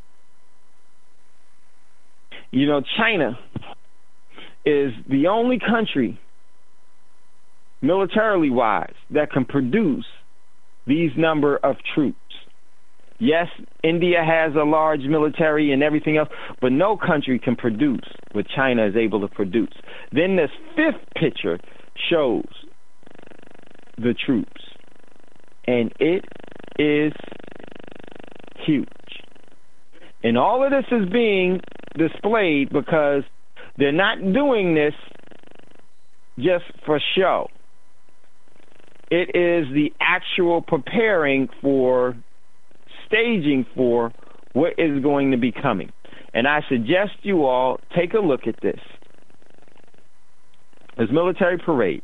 You know, China is the only country, militarily wise, that can produce these number of troops. Yes, India has a large military and everything else, but no country can produce what China is able to produce. Then this fifth picture shows the troops, and it is huge. And all of this is being displayed because they're not doing this just for show. It is the actual preparing for, staging for what is going to be coming. And I suggest you all take a look at this. This military parade.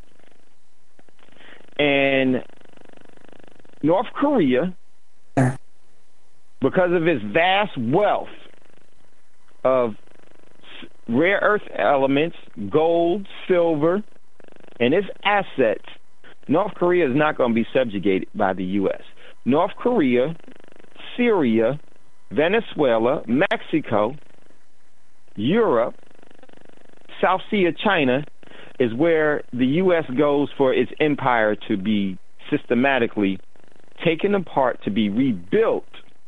And North Korea, because of its vast wealth of rare earth elements, gold, silver, and its assets, North Korea is not going to be subjugated by the U S. North Korea, Syria, Venezuela, Mexico, Europe, South Sea of China is where the U S goes for its empire to be systematically taken apart, to be rebuilt,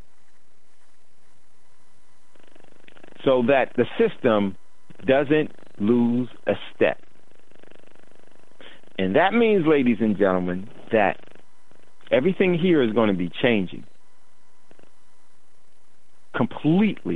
so that the system doesn't lose a step. And that means, ladies and gentlemen, that everything here is going to be changing completely.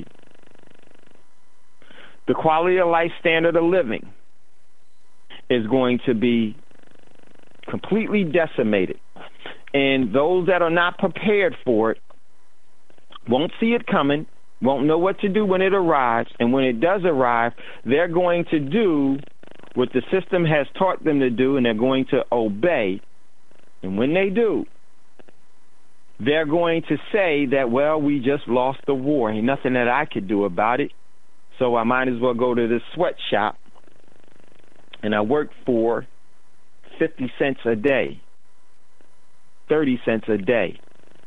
The quality of life, standard of living is going to be completely decimated. And those that are not prepared for it won't see it coming, won't know what to do when it arrives, and when it does arrive, they're going to do what the system has taught them to do, and they're going to obey. And when they do, they're going to say that, well, we just lost the war. Ain't nothing that I could do about it, so I might as well go to this sweatshop, and I work for fifty cents a day, thirty cents a day.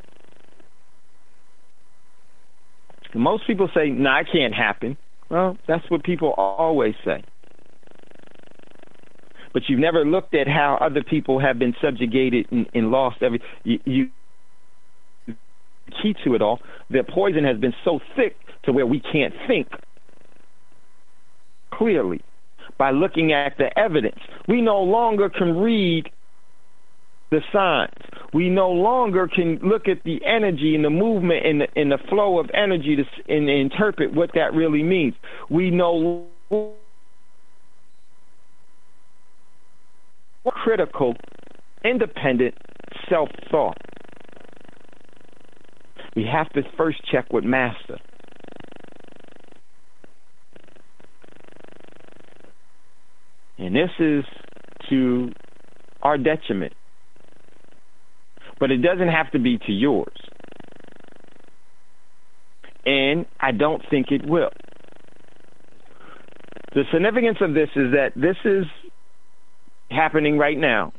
Most people say, no, nah, it can't happen. Well, that's what people always say. But you've never looked at how other people have been subjugated and, and lost every... You, you key to it all, their poison has been so thick to where we can't think clearly by looking at the evidence. We no longer can read the signs. We no longer can look at the energy and the movement and the, and the flow of energy to and interpret what that really means. We know critical, independent self-thought. We have to first check with Master. And this is to our detriment. But it doesn't have to be to yours. And I don't think it will. The significance of this is that this is happening right now.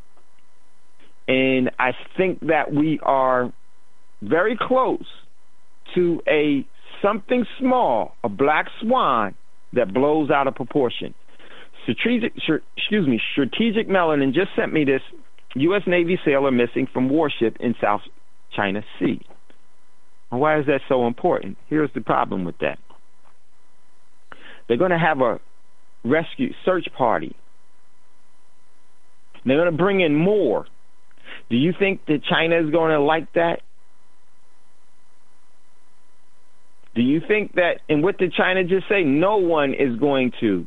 And I think that we are very close to a something small, a black swan that blows out of proportion. Strategic, excuse me, Strategic Melanin just sent me this U S Navy sailor missing from warship in South China Sea. Why is that so important? Here's the problem with that. They're going to have a rescue search party. They're going to bring in more. Do you think that China is going to like that? Do you think that, and what did China just say? No one is going to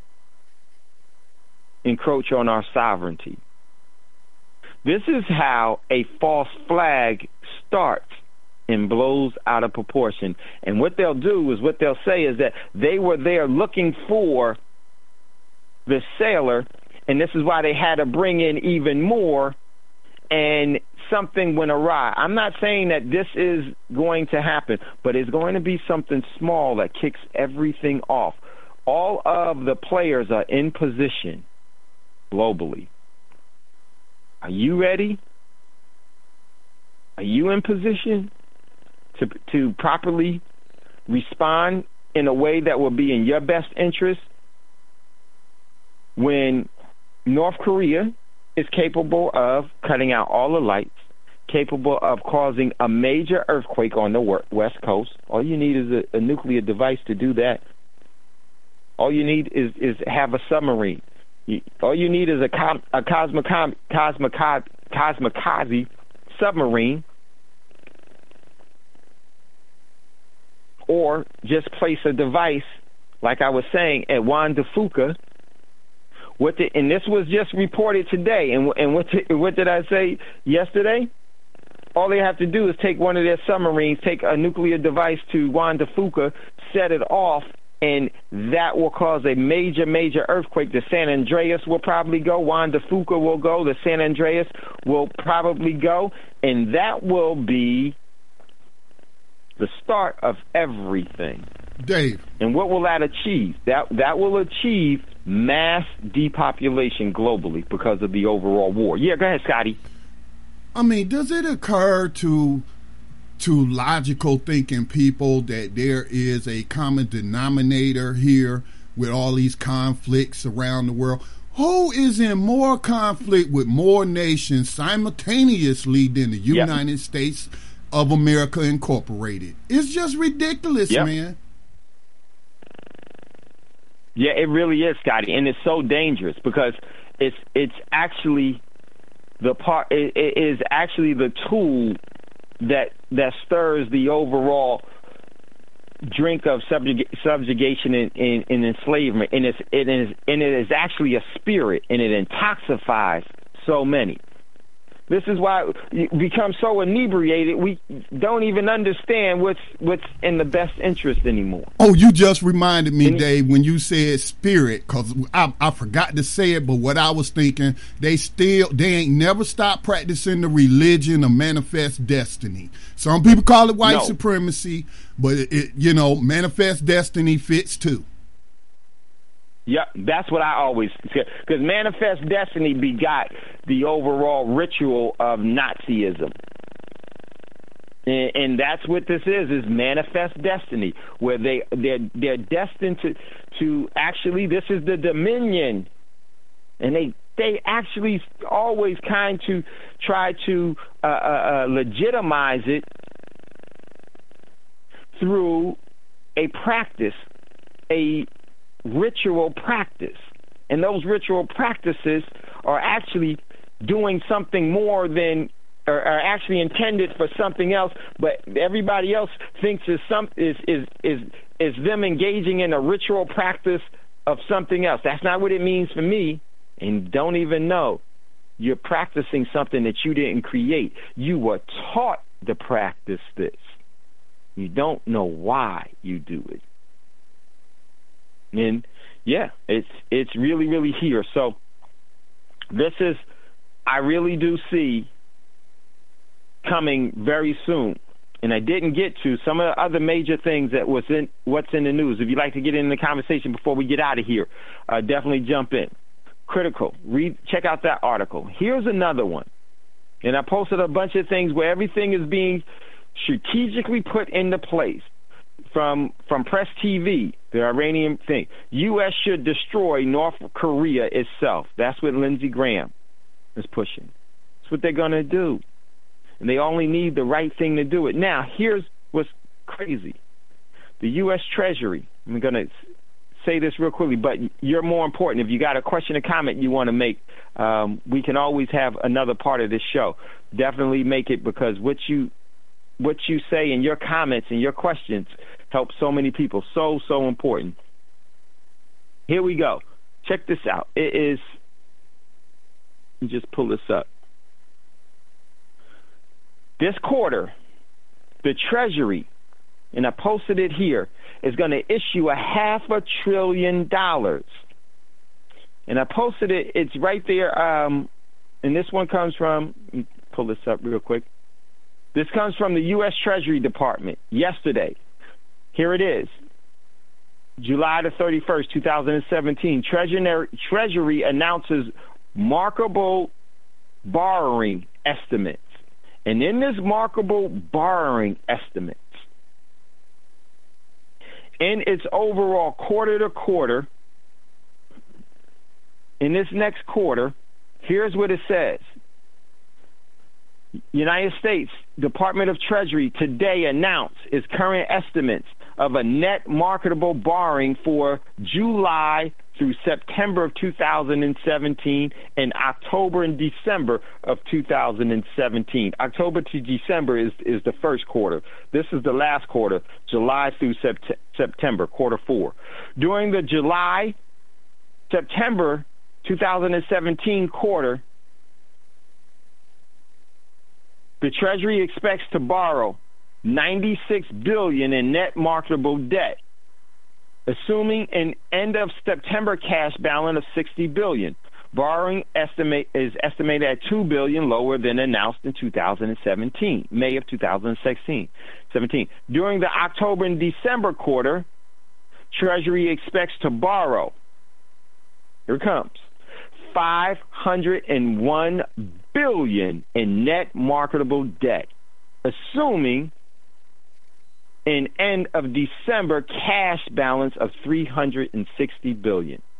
encroach on our sovereignty. This is how a false flag starts and blows out of proportion. And what they'll do is, what they'll say is that they were there looking for the sailor, and this is why they had to bring in even more, and something went awry. I'm not saying that this is going to happen, but it's going to be something small that kicks everything off. All of the players are in position globally. Are you ready? Are you in position to to properly respond in a way that will be in your best interest when North Korea is capable of cutting out all the lights, capable of causing a major earthquake on the West Coast? All you need is a, a nuclear device to do that. All you need is, is have a submarine. You, all you need is a, com, a cosmic, cosmic, cosmic submarine, or just place a device, like I was saying, at Juan de Fuca. What the, and this was just reported today. And, and what, the, what did I say yesterday? All they have to do is take one of their submarines, take a nuclear device to Juan de Fuca, set it off, and that will cause a major, major earthquake. The San Andreas will probably go. Juan de Fuca will go. The San Andreas will probably go. And that will be the start of everything. Dave. And what will that achieve? That that will achieve mass depopulation globally because of the overall war. Yeah, go ahead, Scotty. I mean, does it occur to to logical thinking people that there is a common denominator here with all these conflicts around the world? Who is in more conflict with more nations simultaneously than the yep. United States of America Incorporated? It's just ridiculous, yep. man. Yeah, it really is, Scotty, and it's so dangerous because it's it's actually the part. It, it is actually the tool that that stirs the overall drink of subjug- subjugation and, and, and enslavement, and it's it is and it is actually a spirit, and it intoxifies so many. This is why we become so inebriated we don't even understand what's what's in the best interest anymore. Oh, you just reminded me, and Dave, when you said spirit, because I, I forgot to say it, but what I was thinking, they still, they ain't never stopped practicing the religion of manifest destiny. Some people call it white no. supremacy, but it, it, you know, manifest destiny fits too. Yep, that's what I always say. Because manifest destiny begot the overall ritual of Nazism. And, and that's what this is, is manifest destiny, where they, they're, they're destined to, to actually, this is the dominion. And they, they actually always kind to try to uh, uh, legitimize it through a practice, a ritual practice. And those ritual practices are actually doing something more than, or are actually intended for something else, but everybody else thinks is some is is is is them engaging in a ritual practice of something else. That's not what it means for me, and don't even know. You're practicing something that you didn't create. You were taught to practice this. You don't know why you do it. And yeah, it's it's really, really here. So this is, I really do see coming very soon. And I didn't get to some of the other major things that was in what's in the news. If you'd like to get in the conversation before we get out of here, uh, definitely jump in. Critical. Read, check out that article. Here's another one. And I posted a bunch of things where everything is being strategically put into place. From from Press T V, the Iranian thing. U S should destroy North Korea itself. That's what Lindsey Graham is pushing. That's what they're going to do. And they only need the right thing to do it. Now, here's what's crazy. The U S Treasury, I'm going to say this real quickly, but you're more important. If you got a question or comment you want to make, um, we can always have another part of this show. Definitely make it, because what you what you say in your comments and your questions help so many people. So, so important. Here we go. Check this out. It is, let me just pull this up. This quarter, the Treasury, and I posted it here, is going to issue a half a trillion dollars. And I posted it, it's right there, um, and this one comes from, let me pull this up real quick. This comes from the U S Treasury Department yesterday. Here it is. July the thirty-first, two thousand seventeen. Treasury, Treasury announces remarkable borrowing estimates. And in this marketable borrowing estimates, in its overall quarter to quarter, in this next quarter, here's what it says. United States Department of Treasury today announced its current estimates of a net marketable borrowing for July through September of two thousand seventeen and October and December of two thousand seventeen. October to December is, is the first quarter. This is the last quarter, July through sept- September, quarter four. During the July, September two thousand seventeen quarter, the Treasury expects to borrow ninety-six billion dollars in net marketable debt, assuming an end of September cash balance of sixty billion dollars. Borrowing estimate is estimated at two billion dollars lower than announced in two thousand seventeen, May of two thousand sixteen, seventeen. During the October and December quarter, Treasury expects to borrow, here it comes, five hundred one billion dollars in net marketable debt, assuming an end of December cash balance of three hundred sixty billion dollars.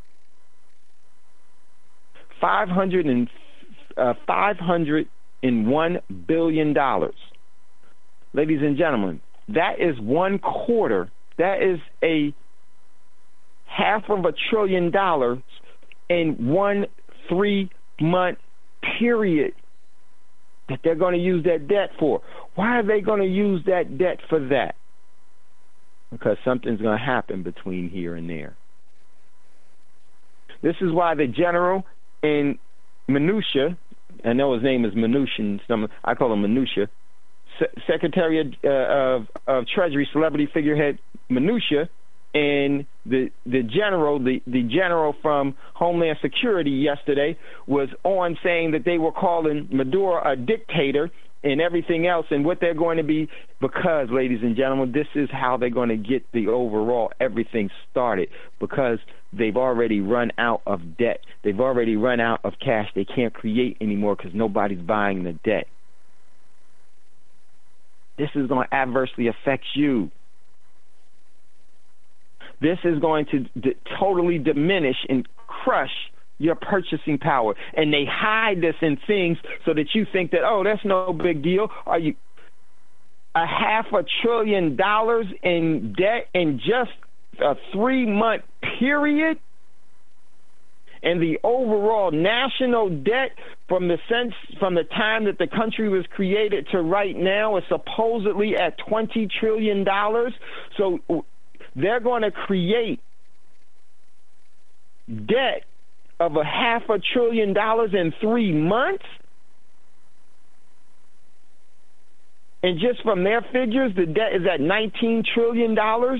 five hundred and, uh, five hundred one billion dollars. Ladies and gentlemen, that is one quarter. That is a half of a trillion dollars in one three-month period that they're going to use that debt for. Why are they going to use that debt for that? Because something's going to happen between here and there. This is why the general in Minutia, I know his name is Mnuchin, some I call him Minutia, Se- Secretary of, uh, of, of Treasury, celebrity figurehead Minutia, and the the general, the, the general from Homeland Security yesterday was on saying that they were calling Maduro a dictator and everything else, and what they're going to be, because, ladies and gentlemen, this is how they're going to get the overall everything started, because they've already run out of debt. They've already run out of cash. They can't create anymore because nobody's buying the debt. This is going to adversely affect you. This is going to d- totally diminish and crush your purchasing power. And they hide this in things so that you think that, oh, that's no big deal. Are you a half a trillion dollars in debt in just a three-month period? And the overall national debt from the sense from the time that the country was created to right now is supposedly at twenty trillion dollars. So they're going to create debt of a half a trillion dollars in three months? And just from their figures, the debt is at nineteen trillion dollars.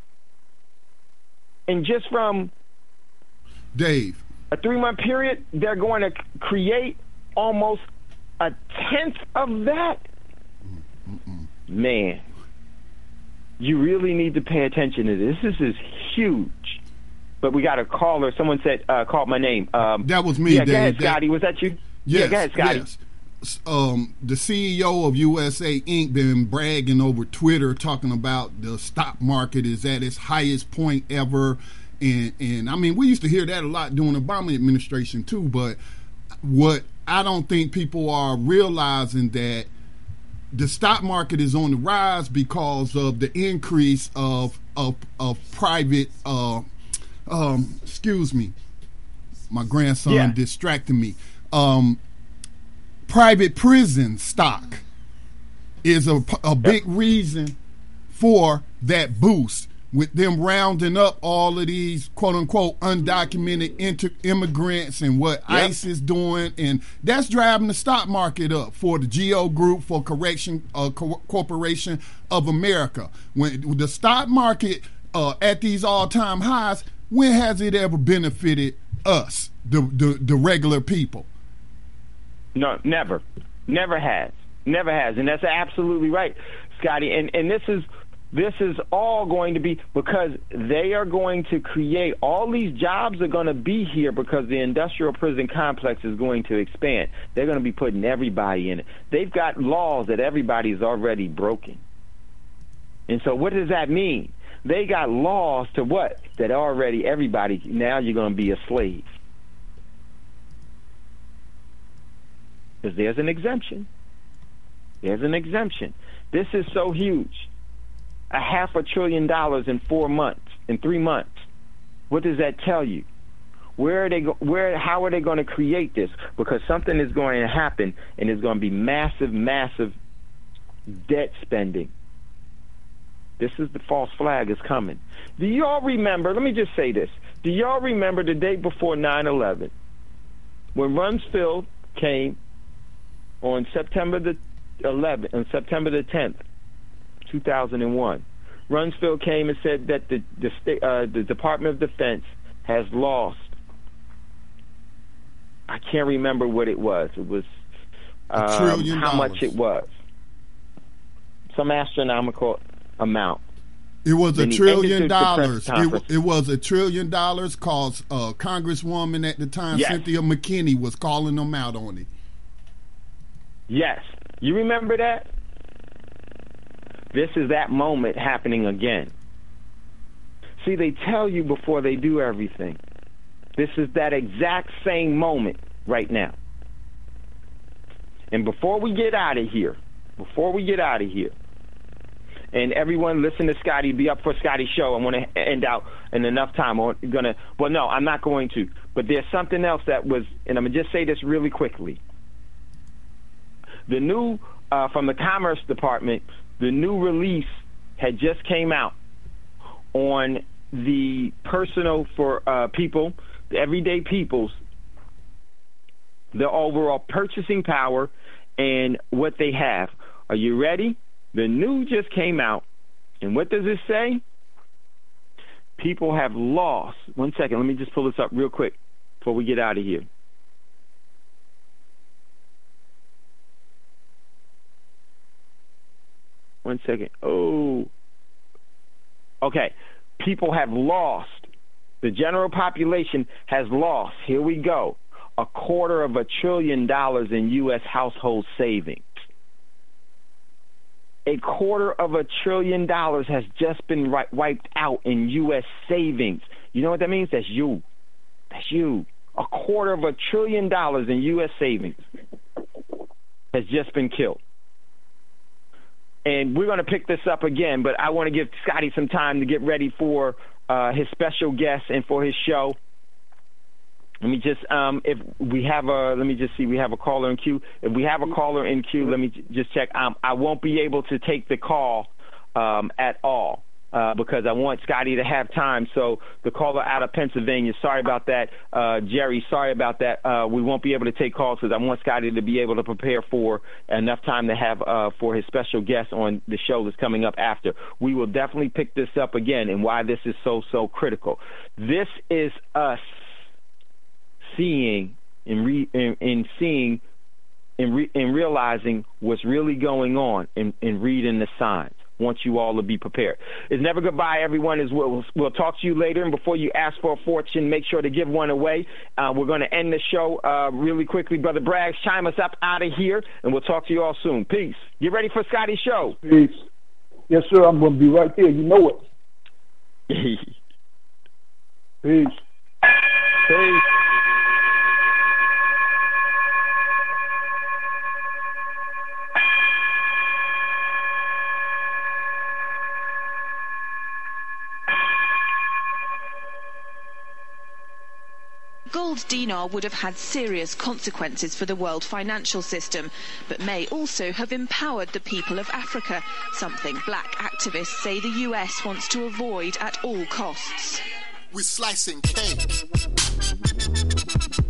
And just from Dave, a three-month period, they're going to create almost a tenth of that. Mm-mm. Man, you really need to pay attention to this. This is huge. But we got a caller. Someone said, uh, called my name. Um, that was me, yeah, Dave. Go ahead, that, Scotty. Was that you? Yes, yeah, go ahead, Scotty. Yes. Um, the C E O of U S A Incorporated been bragging over Twitter, talking about the stock market is at its highest point ever. And, and I mean, we used to hear that a lot during the Obama administration, too. But what I don't think people are realizing that the stock market is on the rise because of the increase of of, of private uh, Um, excuse me, my grandson yeah. distracted me. Um, private prison stock is a, a big yep. reason for that boost, with them rounding up all of these quote-unquote undocumented inter- immigrants and what yep. ICE is doing, and that's driving the stock market up for the G O Group, for Correction uh, Co- Corporation of America. When the stock market uh, at these all-time highs, when has it ever benefited us, the, the the regular people? No, never. Never has. Never has. And that's absolutely right, Scotty. And and this is This is all going to be because they are going to create, all these jobs are going to be here because the industrial prison complex is going to expand. They're going to be putting everybody in it. They've got laws that everybody's already broken. And so what does that mean? They got laws to what? That already everybody, now you're going to be a slave. Because there's an exemption. There's an exemption. This is so huge. A half a trillion dollars in four months, in three months. What does that tell you? Where are they? Go- where? How are they going to create this? Because something is going to happen, and it's going to be massive, massive debt spending. This is the false flag is coming. Do y'all remember? Let me just say this. Do y'all remember the day before nine eleven when Rumsfeld came on September the eleventh, on September the tenth? two thousand one. Rumsfeld came and said that the the, state, uh, the Department of Defense has lost. I can't remember what it was. It was um, a trillion how dollars. much it was. Some astronomical amount. It was Then a he trillion ended the dollars. press It, conference. it was a trillion dollars because uh, Congresswoman at the time, Yes. Cynthia McKinney, was calling them out on it. Yes. You remember that? This is that moment happening again. See, they tell you before they do everything. This is that exact same moment right now. And before we get out of here, before we get out of here, and everyone listen to Scotty, be up for Scotty's show. I want to end out in enough time. I'm gonna, well, no, I'm not going to. But there's something else that was, and I'm going to just say this really quickly. The new, uh, from the Commerce Department, the new release had just came out on the personal for uh, people, the everyday peoples, the overall purchasing power and what they have. Are you ready? The new just came out, and what does it say? People have lost. One second, let me just pull this up real quick before we get out of here. One second. Oh. Okay. People have lost. The general population has lost. Here we go. A quarter of a trillion dollars in U S household savings. A quarter of a trillion dollars has just been ri- wiped out in U S savings. You know what that means? That's you. That's you. A quarter of a trillion dollars in U S savings has just been killed. And we're going to pick this up again, but I want to give Scotty some time to get ready for uh, his special guest and for his show. Let me just, um, if we have a, let me just see, we have a caller in queue. If we have a caller in queue, let me j- just check. Um, I won't be able to take the call um, at all uh, because I want Scotty to have time. So the caller out of Pennsylvania, sorry about that. Uh, Jerry, sorry about that. Uh, we won't be able to take calls because I want Scotty to be able to prepare for enough time to have uh, for his special guest on the show that's coming up after. We will definitely pick this up again and why this is so, so critical. This is us seeing and re, in, in seeing and, re, and realizing what's really going on and, and reading the signs. Want you all to be prepared. It's never goodbye, everyone. As we'll, we'll talk to you later. And before you ask for a fortune, make sure to give one away. Uh, we're going to end the show uh, really quickly. Brother Braggs, chime us up out of here, and we'll talk to you all soon. Peace. Get ready for Scotty's show. Peace. Yes, sir. I'm going to be right there. You know it. Peace. Peace. Gold dinar would have had serious consequences for the world financial system, but may also have empowered the people of Africa, something black activists say the U S wants to avoid at all costs. We're slicing cake.